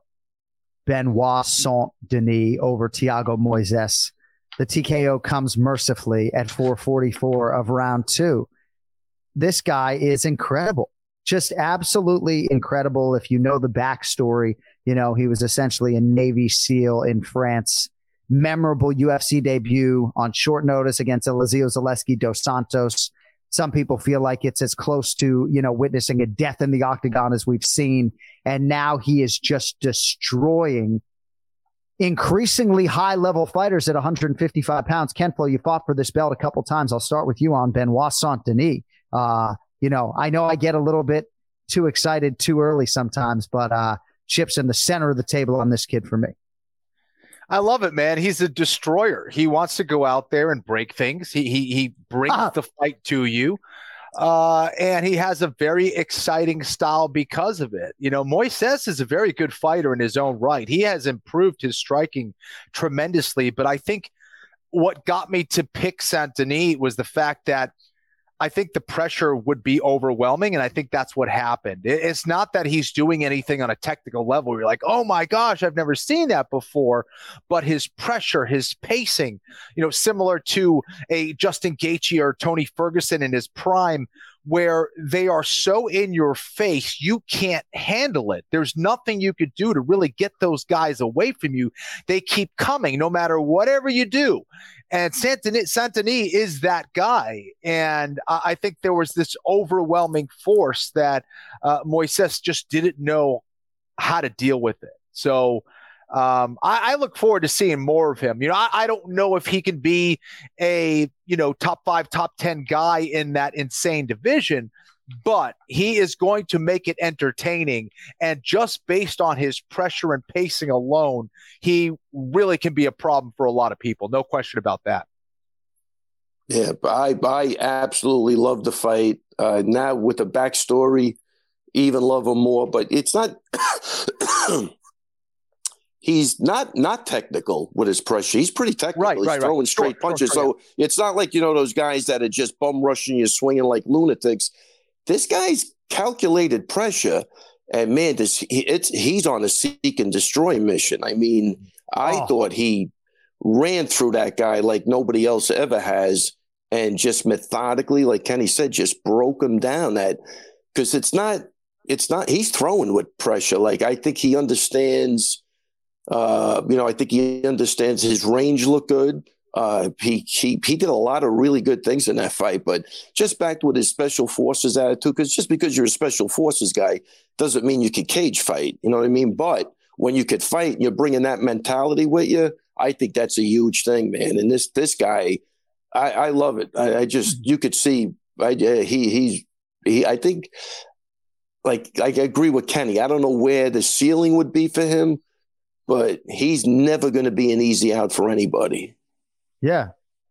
Benoit Saint-Denis over Thiago Moises. The T K O comes mercifully at four forty-four of round two. This guy is incredible. Just absolutely incredible. If you know the backstory, you know, he was essentially a Navy SEAL in France. Memorable U F C debut on short notice against Eliseo Zaleski dos Santos. Some people feel like it's as close to, you know, witnessing a death in the octagon as we've seen. And now he is just destroying increasingly high level fighters at one fifty-five pounds. Ken Flo, you fought for this belt a couple times. I'll start with you on Benoit Saint-Denis. Uh, you know, I know I get a little bit too excited too early sometimes, but uh, chips in the center of the table on this kid for me. I love it, man. He's a destroyer. He wants to go out there and break things. He he he brings Ah. the fight to you. Uh, and he has a very exciting style because of it. You know, Moises is a very good fighter in his own right. He has improved his striking tremendously, but I think what got me to pick Saint-Denis was the fact that I think the pressure would be overwhelming, and I think that's what happened. It- It's not that he's doing anything on a technical level where you're like, oh my gosh, I've never seen that before, but his pressure, his pacing, you know, similar to a Justin Gaethje or Tony Ferguson in his prime, where they are so in your face, you can't handle it. There's nothing you could do to really get those guys away from you. They keep coming no matter whatever you do. And Saint-Denis, Saint-Denis is that guy. And I, I think there was this overwhelming force that uh, Moises just didn't know how to deal with it. So um, I, I look forward to seeing more of him. You know, I, I don't know if he can be a, you know, top five, top ten guy in that insane division, but he is going to make it entertaining. And just based on his pressure and pacing alone, he really can be a problem for a lot of people. No question about that. Yeah, but I I absolutely love the fight. Uh, now with the backstory, even love him more. But it's not. he's not not technical with his pressure. He's pretty technical. Right, he's right, throwing right. straight Sure, punches. sure, sure, so it's not like, you know, those guys that are just bum rushing you, swinging like lunatics. This guy's calculated pressure. And, man, this he, it's he's on a seek and destroy mission. I mean, I Oh. thought he ran through that guy like nobody else ever has, and just methodically, like Kenny said, just broke him down. That because it's not, it's not. He's throwing with pressure. Like, I think he understands. Uh, you know, I think he understands his range look good. Uh, he he he did a lot of really good things in that fight, but just back with his special forces attitude. Because just because you're a special forces guy doesn't mean you can cage fight. You know what I mean? But when you could fight, and you're bringing that mentality with you. I think that's a huge thing, man. And this this guy, I, I love it. I, I just you could see, I, he he's he. I think, like I agree with Kenny. I don't know where the ceiling would be for him, but he's never going to be an easy out for anybody. Yeah.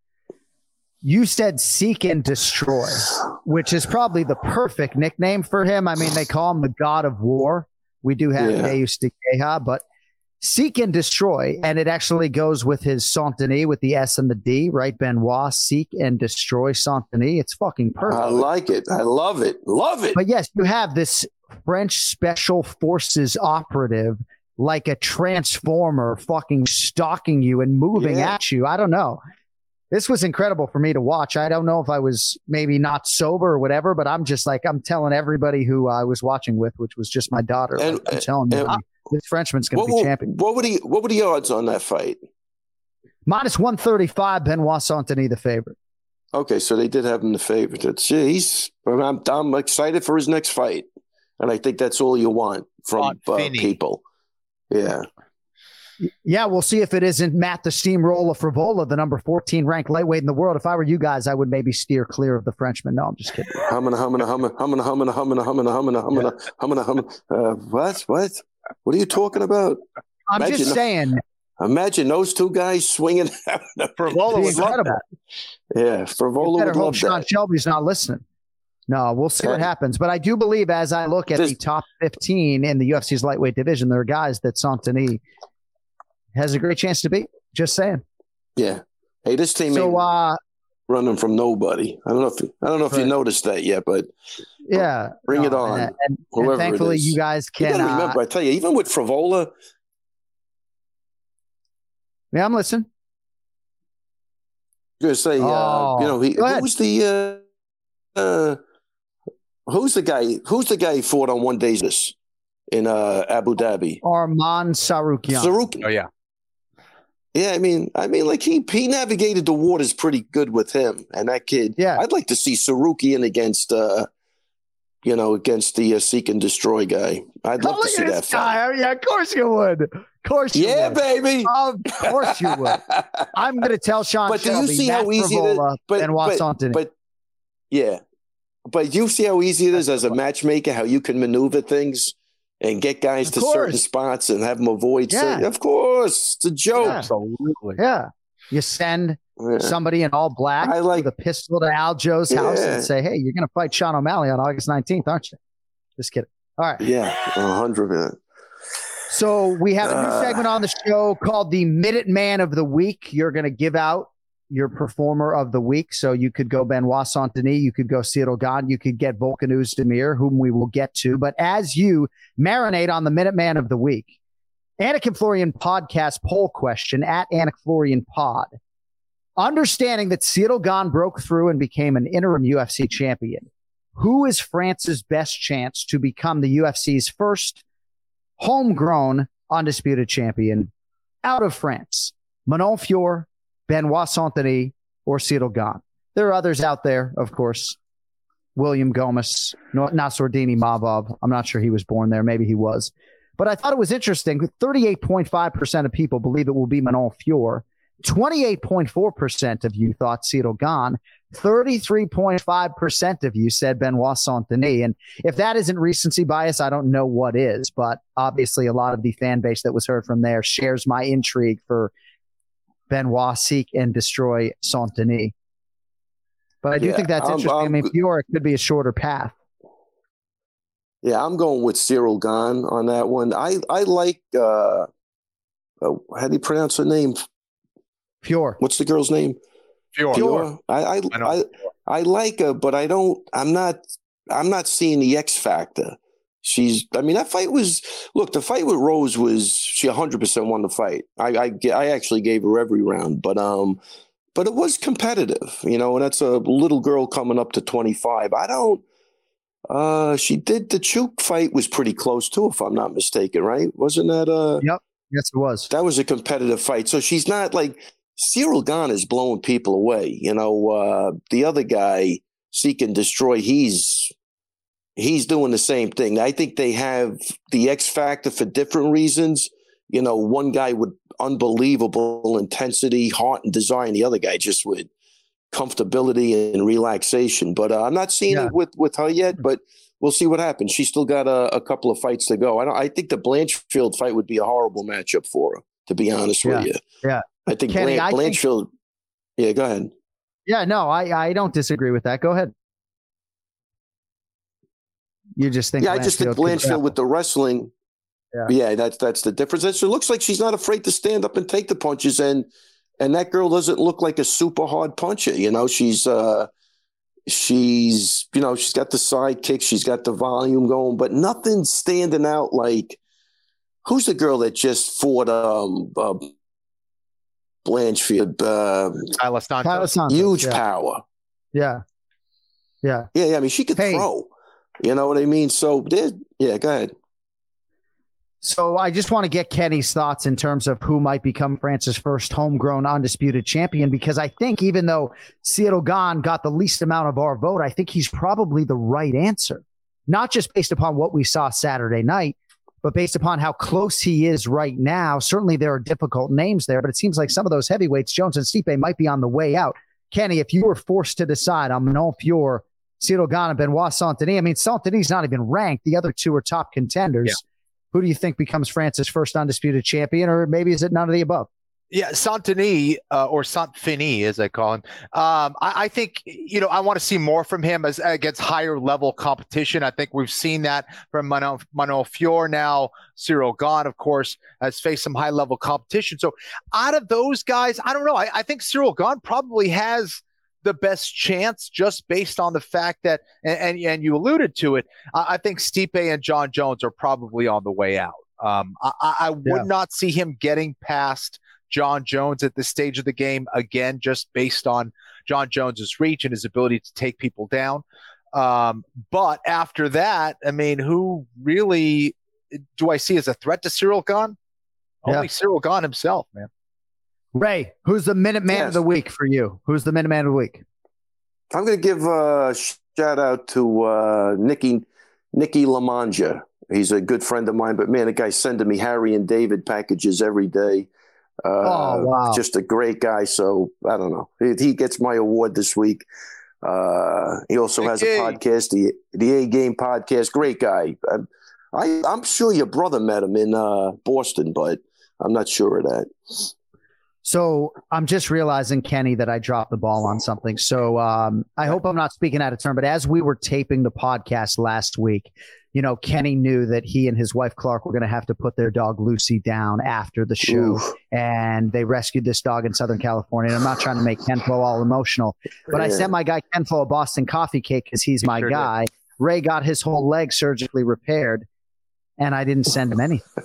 You said seek and destroy, which is probably the perfect nickname for him. I mean, they call him the God of War. We do have Yeah. Deus de Guerra, but seek and destroy, and it actually goes with his Saint-Denis with the S and the D, right? Benoit, seek and destroy Saint-Denis. It's fucking perfect. I like it. I love it. Love it. But yes, you have this French special forces operative like a transformer fucking stalking you and moving Yeah. at you. I don't know. This was incredible for me to watch. I don't know if I was maybe not sober or whatever, but I'm just like, I'm telling everybody who I was watching with, which was just my daughter. And- like, I'm telling them, and- this Frenchman's going What, to be were- champion. what were the what were the odds on that fight? Minus one thirty-five, Benoit Saint-Denis, the favorite. Okay, so they did have him the favorite. It's, yeah, he's. I'm, I'm excited for his next fight, and I think that's all you want from On uh, Finney. people. Yeah. Yeah, we'll see if it isn't Matt the Steamroller Frivola, the number fourteen ranked lightweight in the world. If I were you guys, I would maybe steer clear of the Frenchman. No, I'm just kidding. Humming, humming, humming, humming, humming, humming, humming, humming, humming, humming, humming. Uh, what? What? What are you talking about? I'm Imagine- just saying. Imagine those two guys swinging. Frivola Be would love incredible. that. Yeah, You Frivola better would hope love Sean that. Shelby's not listening. No, we'll see what Yeah. happens. But I do believe as I look at This- the top fifteen in the U F C's lightweight division, there are guys that Saint-Denis has a great chance to beat. Just saying. Yeah. Hey, this team So, ain't uh, running from nobody. I don't know if you, I don't know if you Right. noticed that yet, but yeah. bring it no, on. And, and- and whoever it thankfully, is. you guys You can. gotta Uh, remember, I tell you, even with Frivola, yeah, I'm listening. I'm gonna say, uh, Oh, you know, he, go ahead. who's the uh, uh, who's the guy? Who's the guy he fought on one day's this in uh, Abu Dhabi? Arman Sarukian. Sarukian. Oh yeah. Yeah, I mean, I mean, like he he navigated the waters pretty good with him, and that kid. Yeah. I'd like to see Sarukian against, uh, you know, against the uh, seek and destroy guy. I'd love Oh, to look see at that this fight. guy. Yeah, of course you would. Of course you Yeah, would. baby. Of course you would. I'm going to tell Sean But do you Shelby, see Matt how easy it Frivola, is? But, Benoit but, Saint-Denis. but yeah, but you see how easy it is as a matchmaker, how you can maneuver things and get guys Of to certain course. spots and have them avoid. Yeah. certain- of course, it's a joke. Yeah. Absolutely. Yeah. You send Yeah. somebody in all black I like- with a pistol to Al Joe's house Yeah. and say, hey, you're going to fight Sean O'Malley on August nineteenth, aren't you? Just kidding. All right. Yeah, a hundred percent. So we have a new Uh. segment on the show called the Minute Man of the Week. You're going to give out your performer of the week. So you could go Benoit Saint-Denis, you could go Cyril Gane, you could get Volkan Oezdemir, whom we will get to. But as you marinate on the Minute Man of the Week, Anakin Florian podcast poll question at Anakin Florian Pod. Understanding that Cyril Gane broke through and became an interim U F C champion, who is France's best chance to become the U F C's first homegrown undisputed champion out of France? Manon Fior, Benoit Saint-Denis, or Cyril Gane? There are others out there, of course. William Gomis, Nassourdini Mavov. I'm not sure he was born there. Maybe he was. But I thought it was interesting. thirty-eight point five percent of people believe it will be Manon Fior. twenty-eight point four percent of you thought Cyril Gane. thirty-three point five percent of you said Benoit Saint-Denis. And if that isn't recency bias, I don't know what is. But obviously, a lot of the fan base that was heard from there shares my intrigue for Benoit, seek, and destroy Saint-Denis. But I do Yeah, think that's I'm- interesting. I I'm- mean, Fior, it could be a shorter path. Yeah, I'm going with Cyril Gane on that one. I I like uh, uh, how do you pronounce her name? Pure. What's the girl's name? Pure. Pure. I I I know. I, I like her, but I don't. I'm not. I'm not seeing the X factor. She's. I mean, that fight was. Look, the fight with Rose was. She one hundred percent won the fight. I, I. I actually gave her every round, but um, but it was competitive, you know. And that's a little girl coming up to twenty-five. I don't. Uh, she did the Chuk fight was pretty close too, if I'm not mistaken, right? Wasn't that uh? Yep. Yes, it was. That was a competitive fight. So she's not like Cyril Gane is blowing people away. You know, uh, the other guy, Seek and Destroy, he's he's doing the same thing. I think they have the X factor for different reasons. You know, one guy with unbelievable intensity, heart, and desire, and the other guy just with comfortability and relaxation. But uh, I'm not seeing yeah. it with, with her yet, but we'll see what happens. She's still got a, a couple of fights to go. I don't, I think the Blanchfield fight would be a horrible matchup for her, to be honest yeah. with you. Yeah. I think Kenny, Blan- I Blanchfield. Think, yeah, go ahead. Yeah, no, I, I don't disagree with that. Go ahead. You just think Yeah, I just think Blanchfield with the wrestling. Yeah. yeah, that's that's the difference. And so it looks like she's not afraid to stand up and take the punches, and and that girl doesn't look like a super hard puncher. You know, she's uh, she's you know she's got the side kicks, she's got the volume going, but nothing standing out like. Who's the girl that just fought um, uh, Blanchfield? Uh, Tyler Santos. Tyler Santos. Huge yeah. power. Yeah, yeah, yeah, yeah. I mean, she could hey. throw. You know what I mean? So, yeah, go ahead. So I just want to get Kenny's thoughts in terms of who might become France's first homegrown undisputed champion, because I think even though Cyril Gane got the least amount of our vote, I think he's probably the right answer, not just based upon what we saw Saturday night, but based upon how close he is right now. Certainly there are difficult names there, but it seems like some of those heavyweights, Jones and Stipe, might be on the way out. Kenny, if you were forced to decide on Manon Fiorot, Cyril Gane, and Benoit Saint-Denis, I mean, Saint-Denis not even ranked. The other two are top contenders. Yeah. Who do you think becomes France's first undisputed champion, or maybe is it none of the above? Yeah, Saint-Denis, uh, or Saint-Fini, as I call him. Um, I, I think, you know, I want to see more from him as against higher level competition. I think we've seen that from Manon, Manon Fiorot now. Cyril Gane, of course, has faced some high level competition. So out of those guys, I don't know. I, I think Cyril Gane probably has the best chance just based on the fact that, and, and, and you alluded to it, I, I think Stipe and John Jones are probably on the way out. Um, I, I would yeah. not see him getting past John Jones at this stage of the game again, just based on John Jones's reach and his ability to take people down. Um, but after that, I mean, who really do I see as a threat to Cyril Gane? Yeah. Only Cyril Gane himself, man. Ray, who's the Minute Man yes. of the week for you? Who's the Minute Man of the week? I'm going to give a shout out to uh, Nicky Nicky Lamanja. He's a good friend of mine, but man, the guy's sending me Harry and David packages every day. Uh, oh, wow. Just a great guy. So I don't know. He, he gets my award this week. Uh, he also has a podcast, the the A Game podcast. Great guy. I, I, I'm sure your brother met him in uh, Boston, but I'm not sure of that. So I'm just realizing, Kenny, that I dropped the ball on something. So um, I hope I'm not speaking out of turn, but as we were taping the podcast last week, you know, Kenny knew that he and his wife, Clark, were going to have to put their dog Lucy down after the show. Ooh. And they rescued this dog in Southern California. And I'm not trying to make Ken Flo all emotional, but yeah. I sent my guy Ken Flo a Boston coffee cake because he's my sure guy. Did. Ray got his whole leg surgically repaired, and I didn't send him anything.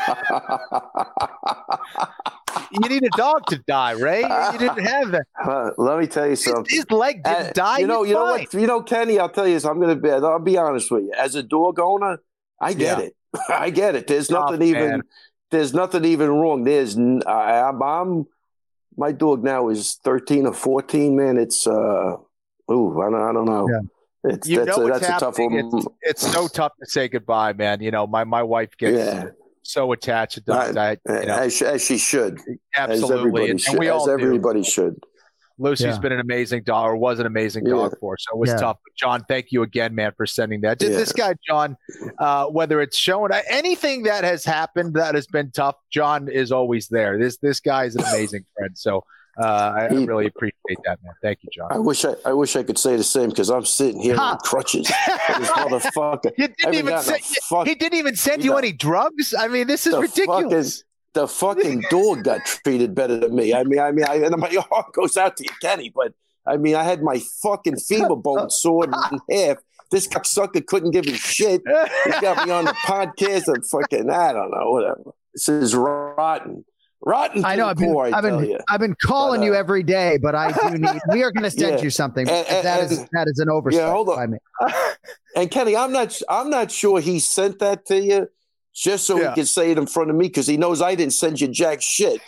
You need a dog to die, Ray. You didn't have that. Uh, let me tell you something. His, his leg didn't uh, die. You know, you fine. know what? You know, Kenny. I'll tell you this. I'm gonna be. I'll be honest with you. As a dog owner, I get yeah. it. I get it. There's nothing oh, even. Man. There's nothing even wrong. There's. I, I'm, I'm. My dog now is thirteen or fourteen. Man, it's. uh Ooh, I don't. I don't know. Yeah. It's, you that's know a, what's that's a tough happening. one. It's, it's so tough to say goodbye, man. You know, my my wife gets. Yeah. So attached to that, I, you know. as, as she should, absolutely, as everybody and, should. And we all as everybody do. should. Lucy's yeah. been an amazing dog, or was an amazing yeah. dog for us. So it was yeah. tough. But John, thank you again, man, for sending that. Yeah. This guy, John, uh, whether it's shown anything that has happened that has been tough, John is always there. This this guy is an amazing friend. So. Uh, I, I really appreciate that, man. Thank you, John. I wish I, I wish I could say the same because I'm sitting here on crutches. This motherfucker. You didn't even say, he didn't even send you, you know, any drugs. I mean, this is ridiculous. the fucking dog got treated better than me. I mean, I mean, I, and my heart goes out to you, Kenny. But I mean, I had my fucking femur bone sawed in half. This sucker couldn't give a shit. He got me on the podcast and fucking, I don't know, whatever. This is rotten. Rotten. I know. I've been, core, I I've been, you. I've been calling but, uh, you every day, but I do need. We are going to send yeah. you something. And, and, that and, is that is an oversight. Yeah, hold on. By me. And Kenny, I'm not. I'm not sure he sent that to you just so yeah. he could say it in front of me because he knows I didn't send you jack shit.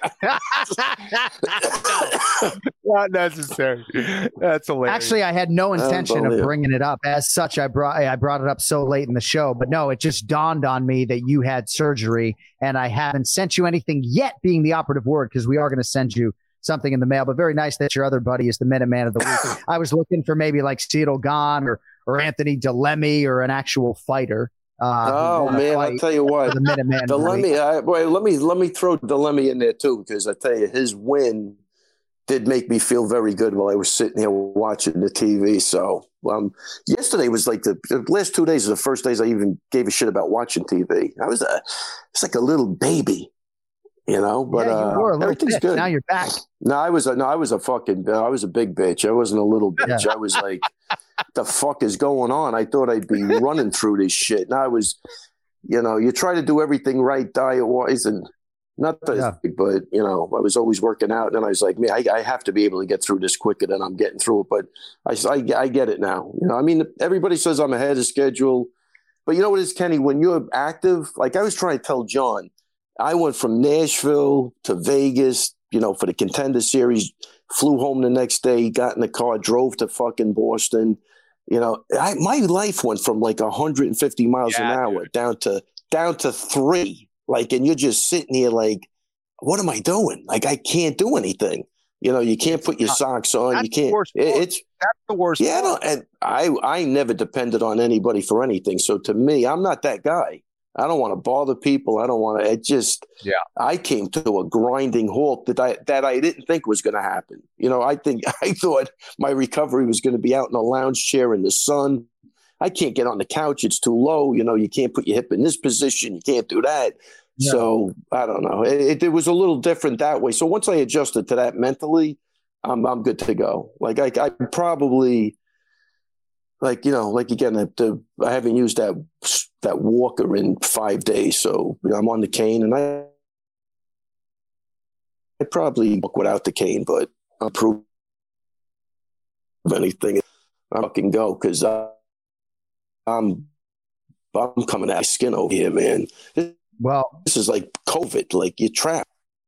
Not necessary. That's hilarious. Actually, I had no intention of bringing it up. As such, I brought I brought it up so late in the show. But no, it just dawned on me that you had surgery, and I haven't sent you anything yet, being the operative word, because we are going to send you something in the mail. But very nice that your other buddy is the Minuteman of the Week. I was looking for maybe like Cedal Gahn or or Anthony DeLemme or an actual fighter. Uh, oh man, I'll tell you what, the Minuteman. DeLemme, I, boy, let me let me throw DeLemme in there too, because I tell you, his win did make me feel very good while I was sitting here watching the T V. So um, yesterday was like the, the last two days are the first days I even gave a shit about watching T V. I was a, it's like a little baby, you know. But yeah, you uh, were a everything's bitch. good. Now you're back. No, I was a, no, I was a fucking, I was a big bitch. I wasn't a little bitch. Yeah. I was like, the fuck is going on? I thought I'd be running through this shit. And I was, you know, you try to do everything right diet wise and not that, yeah. but you know, I was always working out, and then I was like, man, I, I have to be able to get through this quicker than I'm getting through it. But I, I, I get it now. You know, I mean, everybody says I'm ahead of schedule, but you know what it is, Kenny? When you're active, like I was trying to tell John, I went from Nashville to Vegas, you know, for the Contender Series, flew home the next day, got in the car, drove to fucking Boston. You know, I, my life went from like one hundred fifty miles yeah, an hour dude. down to down to three. Like, and you're just sitting here like, what am I doing? Like, I can't do anything. You know, you can't put your socks on. That's You can't. The worst it, it's that's the worst. Yeah, no, and I I never depended on anybody for anything. So to me, I'm not that guy. I don't want to bother people. I don't want to. It just. Yeah. I came to a grinding halt that I that I didn't think was going to happen. You know, I think I thought my recovery was going to be out in a lounge chair in the sun. I can't get on the couch. It's too low. You know, you can't put your hip in this position. You can't do that. Yeah. So I don't know. It, it, it was a little different that way. So once I adjusted to that mentally, I'm I'm good to go. Like I, I probably, like you know, like again, the, the, I haven't used that that walker in five days. So you know, I'm on the cane, and I I probably walk without the cane, but I'll prove anything. I fucking go because I'm I'm coming out of skin over here, man. This, Well, this is like COVID, like you're trapped.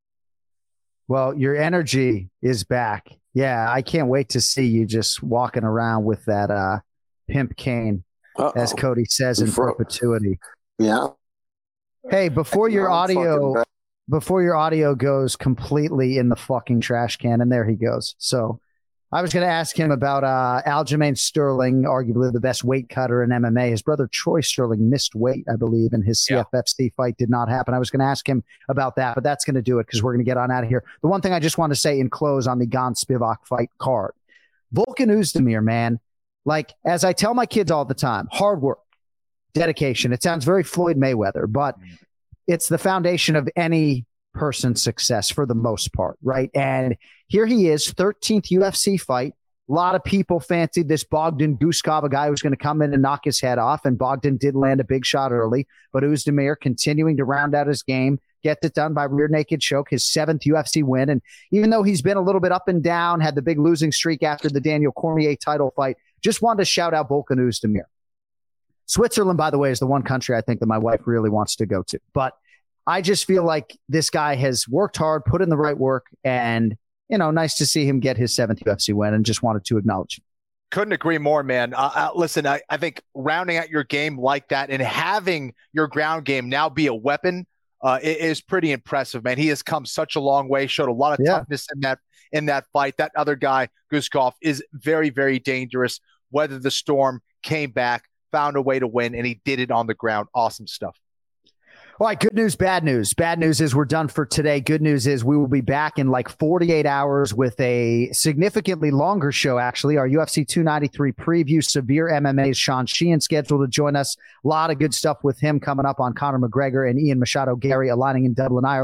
Well, your energy is back. Yeah, I can't wait to see you just walking around with that uh, pimp cane, Uh-oh. as Cody says in Before, perpetuity. Yeah. Hey, before your I'm audio, before your audio goes completely in the fucking trash can, and there he goes. So I was going to ask him about uh, Aljamain Sterling, arguably the best weight cutter in M M A. His brother Troy Sterling missed weight, I believe, and his C F F C yeah. fight did not happen. I was going to ask him about that, but that's going to do it because we're going to get on out of here. The one thing I just want to say in close on the Gane Spivak fight card, Volkan Oezdemir, man, like as I tell my kids all the time, hard work, dedication. It sounds very Floyd Mayweather, but it's the foundation of any person's success for the most part, right? And here he is, thirteenth U F C fight. A lot of people fancied this Bogdan Guskov, a guy who's going to come in and knock his head off, and Bogdan did land a big shot early, but Oezdemir continuing to round out his game, gets it done by rear naked choke, his seventh U F C win. And even though he's been a little bit up and down, had the big losing streak after the Daniel Cormier title fight, just wanted to shout out Volkan Oezdemir. Switzerland, by the way, is the one country I think that my wife really wants to go to. But I just feel like this guy has worked hard, put in the right work, and, you know, nice to see him get his seventh U F C win, and just wanted to acknowledge him. Couldn't agree more, man. Uh, uh, listen, I, I think rounding out your game like that and having your ground game now be a weapon uh, is pretty impressive, man. He has come such a long way, showed a lot of yeah. toughness in that in that fight. That other guy, Guskov, is very, very dangerous. Weathered the storm, came back, found a way to win, and he did it on the ground. Awesome stuff. All right, good news, bad news. Bad news is we're done for today. Good news is we will be back in like forty-eight hours with a significantly longer show, actually. Our U F C two ninety-three preview. Severe M M A's Sean Sheehan scheduled to join us. A lot of good stuff with him coming up on Conor McGregor and Ian Machado Gary aligning in Dublin, Ireland.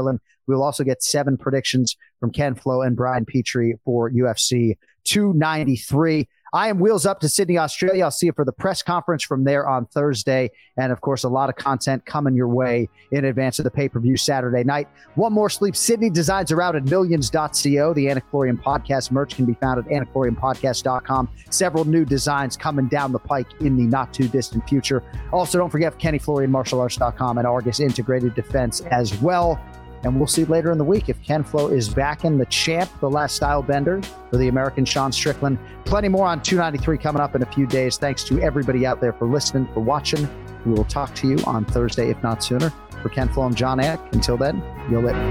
We will also get seven predictions from Ken Flo and Brian Petrie for U F C two ninety-three. I am wheels up to Sydney, Australia. I'll see you for the press conference from there on Thursday. And, of course, a lot of content coming your way in advance of the pay-per-view Saturday night. One More Sleep. Sydney designs are out at millions dot co. The Anik Florian Podcast merch can be found at anik florian podcast dot com. Several new designs coming down the pike in the not-too-distant future. Also, don't forget kenny florian martial arts dot com and Argus Integrated Defense as well. And we'll see later in the week if Ken Flo is back in the champ, the last style bender for the American Sean Strickland. Plenty more on two ninety-three coming up in a few days. Thanks to everybody out there for listening, for watching. We will talk to you on Thursday, if not sooner. For Ken Flo and John Anik, until then, you'll live.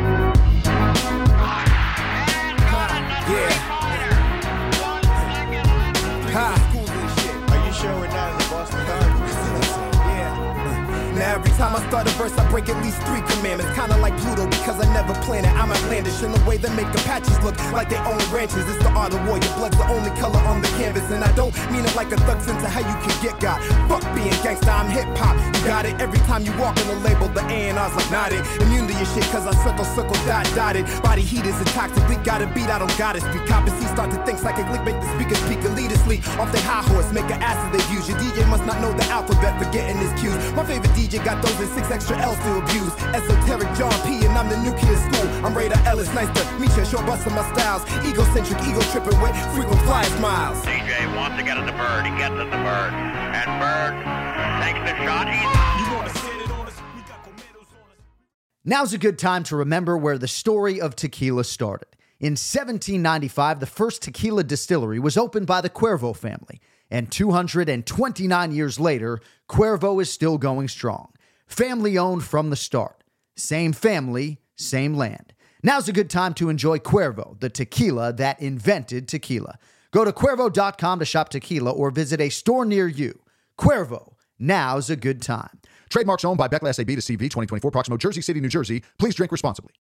Yeah. Ha. Are you sure we're not in the Boston Garden? Now every time I start a verse, I break at least three commandments. Kinda like Pluto because I never planned it. I'm outlandish in the way they make Apaches look like they own ranches. It's the art of war. Your blood's the only color on the canvas. And I don't mean it like a thug sense of how you can get got. Fuck being gangsta, I'm hip-hop. You got it every time you walk in the label. The A and R's like nodded. Immune to your shit cause I circle, circle, dot, dotted. Body heat is toxic. We got a beat, I don't gotta speak. Opposite start to think psychic link, make the speakers speak elitistly. Off their high horse, make an ass of their views. Your D J must not know the alphabet, forgetting his cues. My favorite D J got those and six extra L's to abuse. Esoteric John P and I'm the new kid school. I'm Radar Ellis, nice to meet you. Short busting my styles. Egocentric, ego tripping with frequent flyer smiles. D J wants to get at the bird. He gets at the bird. And Bird takes the shot. He's... You want to sit it on us? We got tomatoes on us. Now's a good time to remember where the story of tequila started. In seventeen ninety-five, the first tequila distillery was opened by the Cuervo family. And two hundred twenty-nine years later, Cuervo is still going strong. Family owned from the start. Same family, same land. Now's a good time to enjoy Cuervo, the tequila that invented tequila. Go to Cuervo dot com to shop tequila or visit a store near you. Cuervo, now's a good time. Trademarks owned by Beckley S A B to C V twenty twenty-four, Proximo, Jersey City, New Jersey. Please drink responsibly.